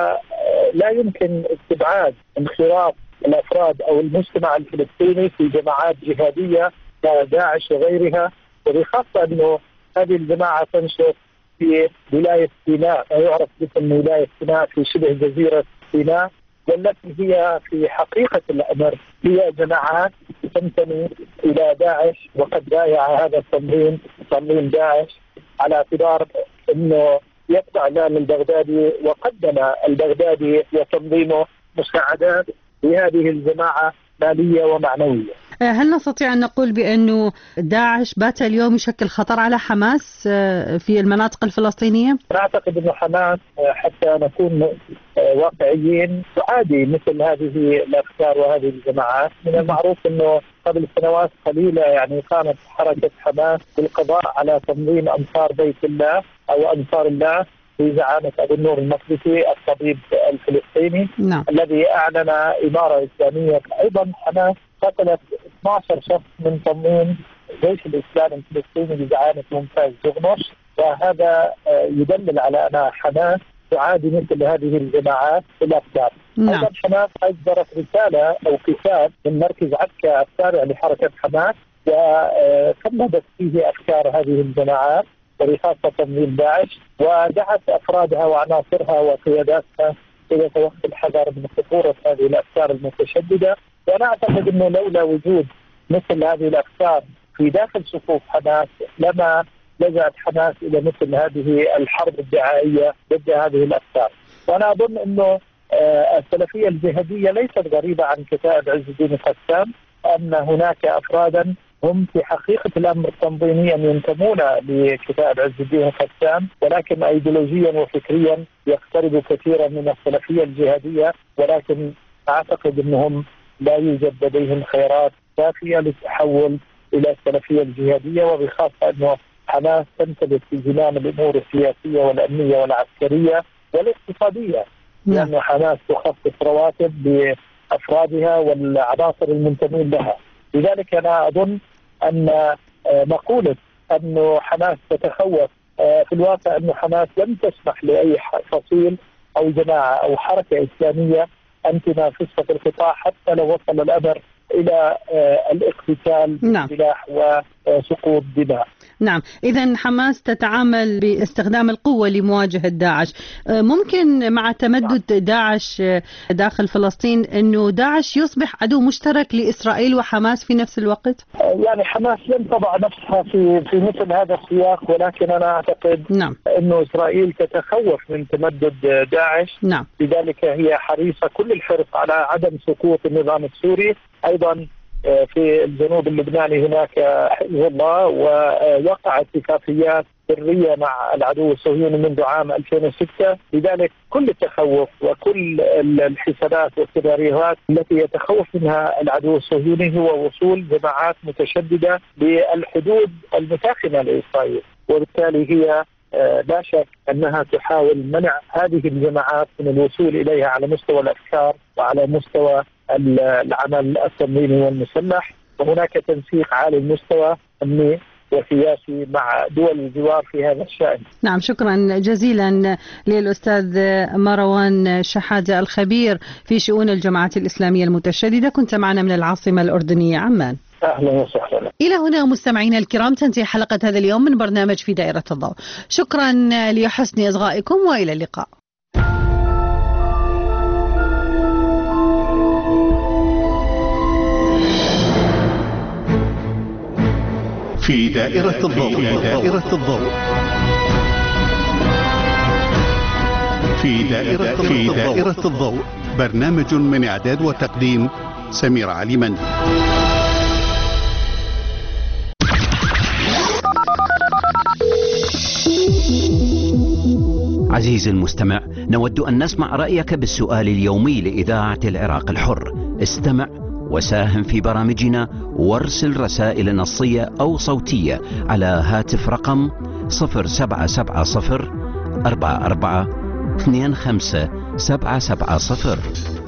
ولا يمكن استبعاد انخراط الأفراد أو المجتمع الفلسطيني في جماعات جهادية كداعش وغيرها، وبخاصة أنه هذه الجماعة تنشط في ولاية سيناء، ما يعرف باسم ولاية سيناء في شبه جزيرة سيناء، والتي هي في حقيقة الأمر هي جماعات تنتمي إلى داعش، وقد بايع هذا التنظيم تنظيم داعش على اعتبار أنه يتبع الإمام البغدادي، وقدم البغدادي وتنظيمه مساعدات لهذه الجماعة مالية ومعنوية. هل نستطيع أن نقول بأنه داعش بات اليوم يشكل خطر على حماس في المناطق الفلسطينية؟ أعتقد أن حماس حتى نكون واقعيين تعادي مثل هذه الأفكار وهذه الجماعات. من المعروف أنه قبل سنوات قليلة يعني قامت حركة حماس بالقضاء على تنظيم أنصار بيت الله أو أنصار الله في زعامة أبو النور المقدسي الطبيب الفلسطيني، نعم. الذي أعلن إمارة إسلامية. أيضا حماس قتلت اثني عشر شخص من تنظيم جيش الإسلام الفلسطيني بزعامة ممتاز دغمش، وهذا يدلل على أن حماس تعادي مثل هذه الجماعات في الأفكار. نعم. أيضا حماس أصدرت رسالة أو كتاب من مركز عكا التابع لحركة حماس، وكملت فيه أفكار هذه الجماعات وبخاصة تنظيم داعش، ودعت أفرادها وعناصرها وقياداتها إلى توخي الحذر من خطورة هذه الأفكار المتشددة. وأنا أعتقد أنه لولا وجود مثل هذه الأفكار في داخل صفوف حماس لما لجأت حماس إلى مثل هذه الحرب الدعائية ضد هذه الأفكار. وأنا أظن أنه السلفية الجهادية ليست غريبة عن كتائب عز الدين قسام، أن هناك أفرادا هم في حقيقة الأمر تنظيميا ينتمون لكتائب عز الدين قسام، ولكن أيديولوجيا وفكريا يقتربوا كثيرا من السلفية الجهادية، ولكن أعتقد أنهم لا يوجد لديهم خيارات كافية للتحول إلى السلفية الجهادية، وبخاصة أنه حماس تمتلك في زمام الأمور السياسية والأمنية والعسكرية والاقتصادية، لأن يعني حماس تخصص رواتب لأفرادها والعناصر المنتمين لها. لذلك أنا أظن أن مقولة أنه حماس تتخوف في الواقع أنه حماس لم تسمح لأي فصيل أو جماعة أو حركة إسلامية أن تنافسها في القطاع حتى لو وصل الأمر إلى الاقتتال بالسلاح وسقوط دماء. نعم، إذن حماس تتعامل باستخدام القوة لمواجهة داعش. ممكن مع تمدد داعش داخل فلسطين أنه داعش يصبح عدو مشترك لإسرائيل وحماس في نفس الوقت؟ يعني حماس لن تضع نفسها في في مثل هذا السياق، ولكن أنا أعتقد نعم. أنه إسرائيل تتخوف من تمدد داعش، نعم. لذلك هي حريصة كل الحرص على عدم سقوط النظام السوري. أيضا في الجنوب اللبناني هناك حزب الله، ووقع اتفاقيات سرية مع العدو الصهيوني منذ عام ألفين وستة. لذلك كل التخوف وكل الحسابات والسيناريوهات التي يتخوف منها العدو الصهيوني هو وصول جماعات متشددة بالحدود المتاخمة لإسرائيل، وبالتالي هي لا شك أنها تحاول منع هذه الجماعات من الوصول إليها على مستوى الأفكار وعلى مستوى العمل التنظيمي والمسلح. وهناك تنسيق عالي المستوى أمني وسياسي مع دول الجوار في هذا الشأن. نعم، شكرا جزيلا للأستاذ مروان شحادة الخبير في شؤون الجماعات الإسلامية المتشددة، كنت معنا من العاصمة الأردنية عمان. أهلا وسهلا. إلى هنا مستمعينا الكرام تنتهي حلقة هذا اليوم من برنامج في دائرة الضوء. شكرا لحسن إصغائكم وإلى اللقاء. في دائرة الضوء في دائرة الضوء في دائرة في دائرة الضوء برنامج من إعداد وتقديم سمير عليمن. عزيزي المستمع، نود أن نسمع رأيك بالسؤال اليومي لإذاعة العراق الحر. استمع وساهم في برامجنا وارسل رسائل نصية أو صوتية على هاتف رقم صفر سبعة سبعة صفر أربعة أربعة اثنين خمسة سبعة سبعة صفر.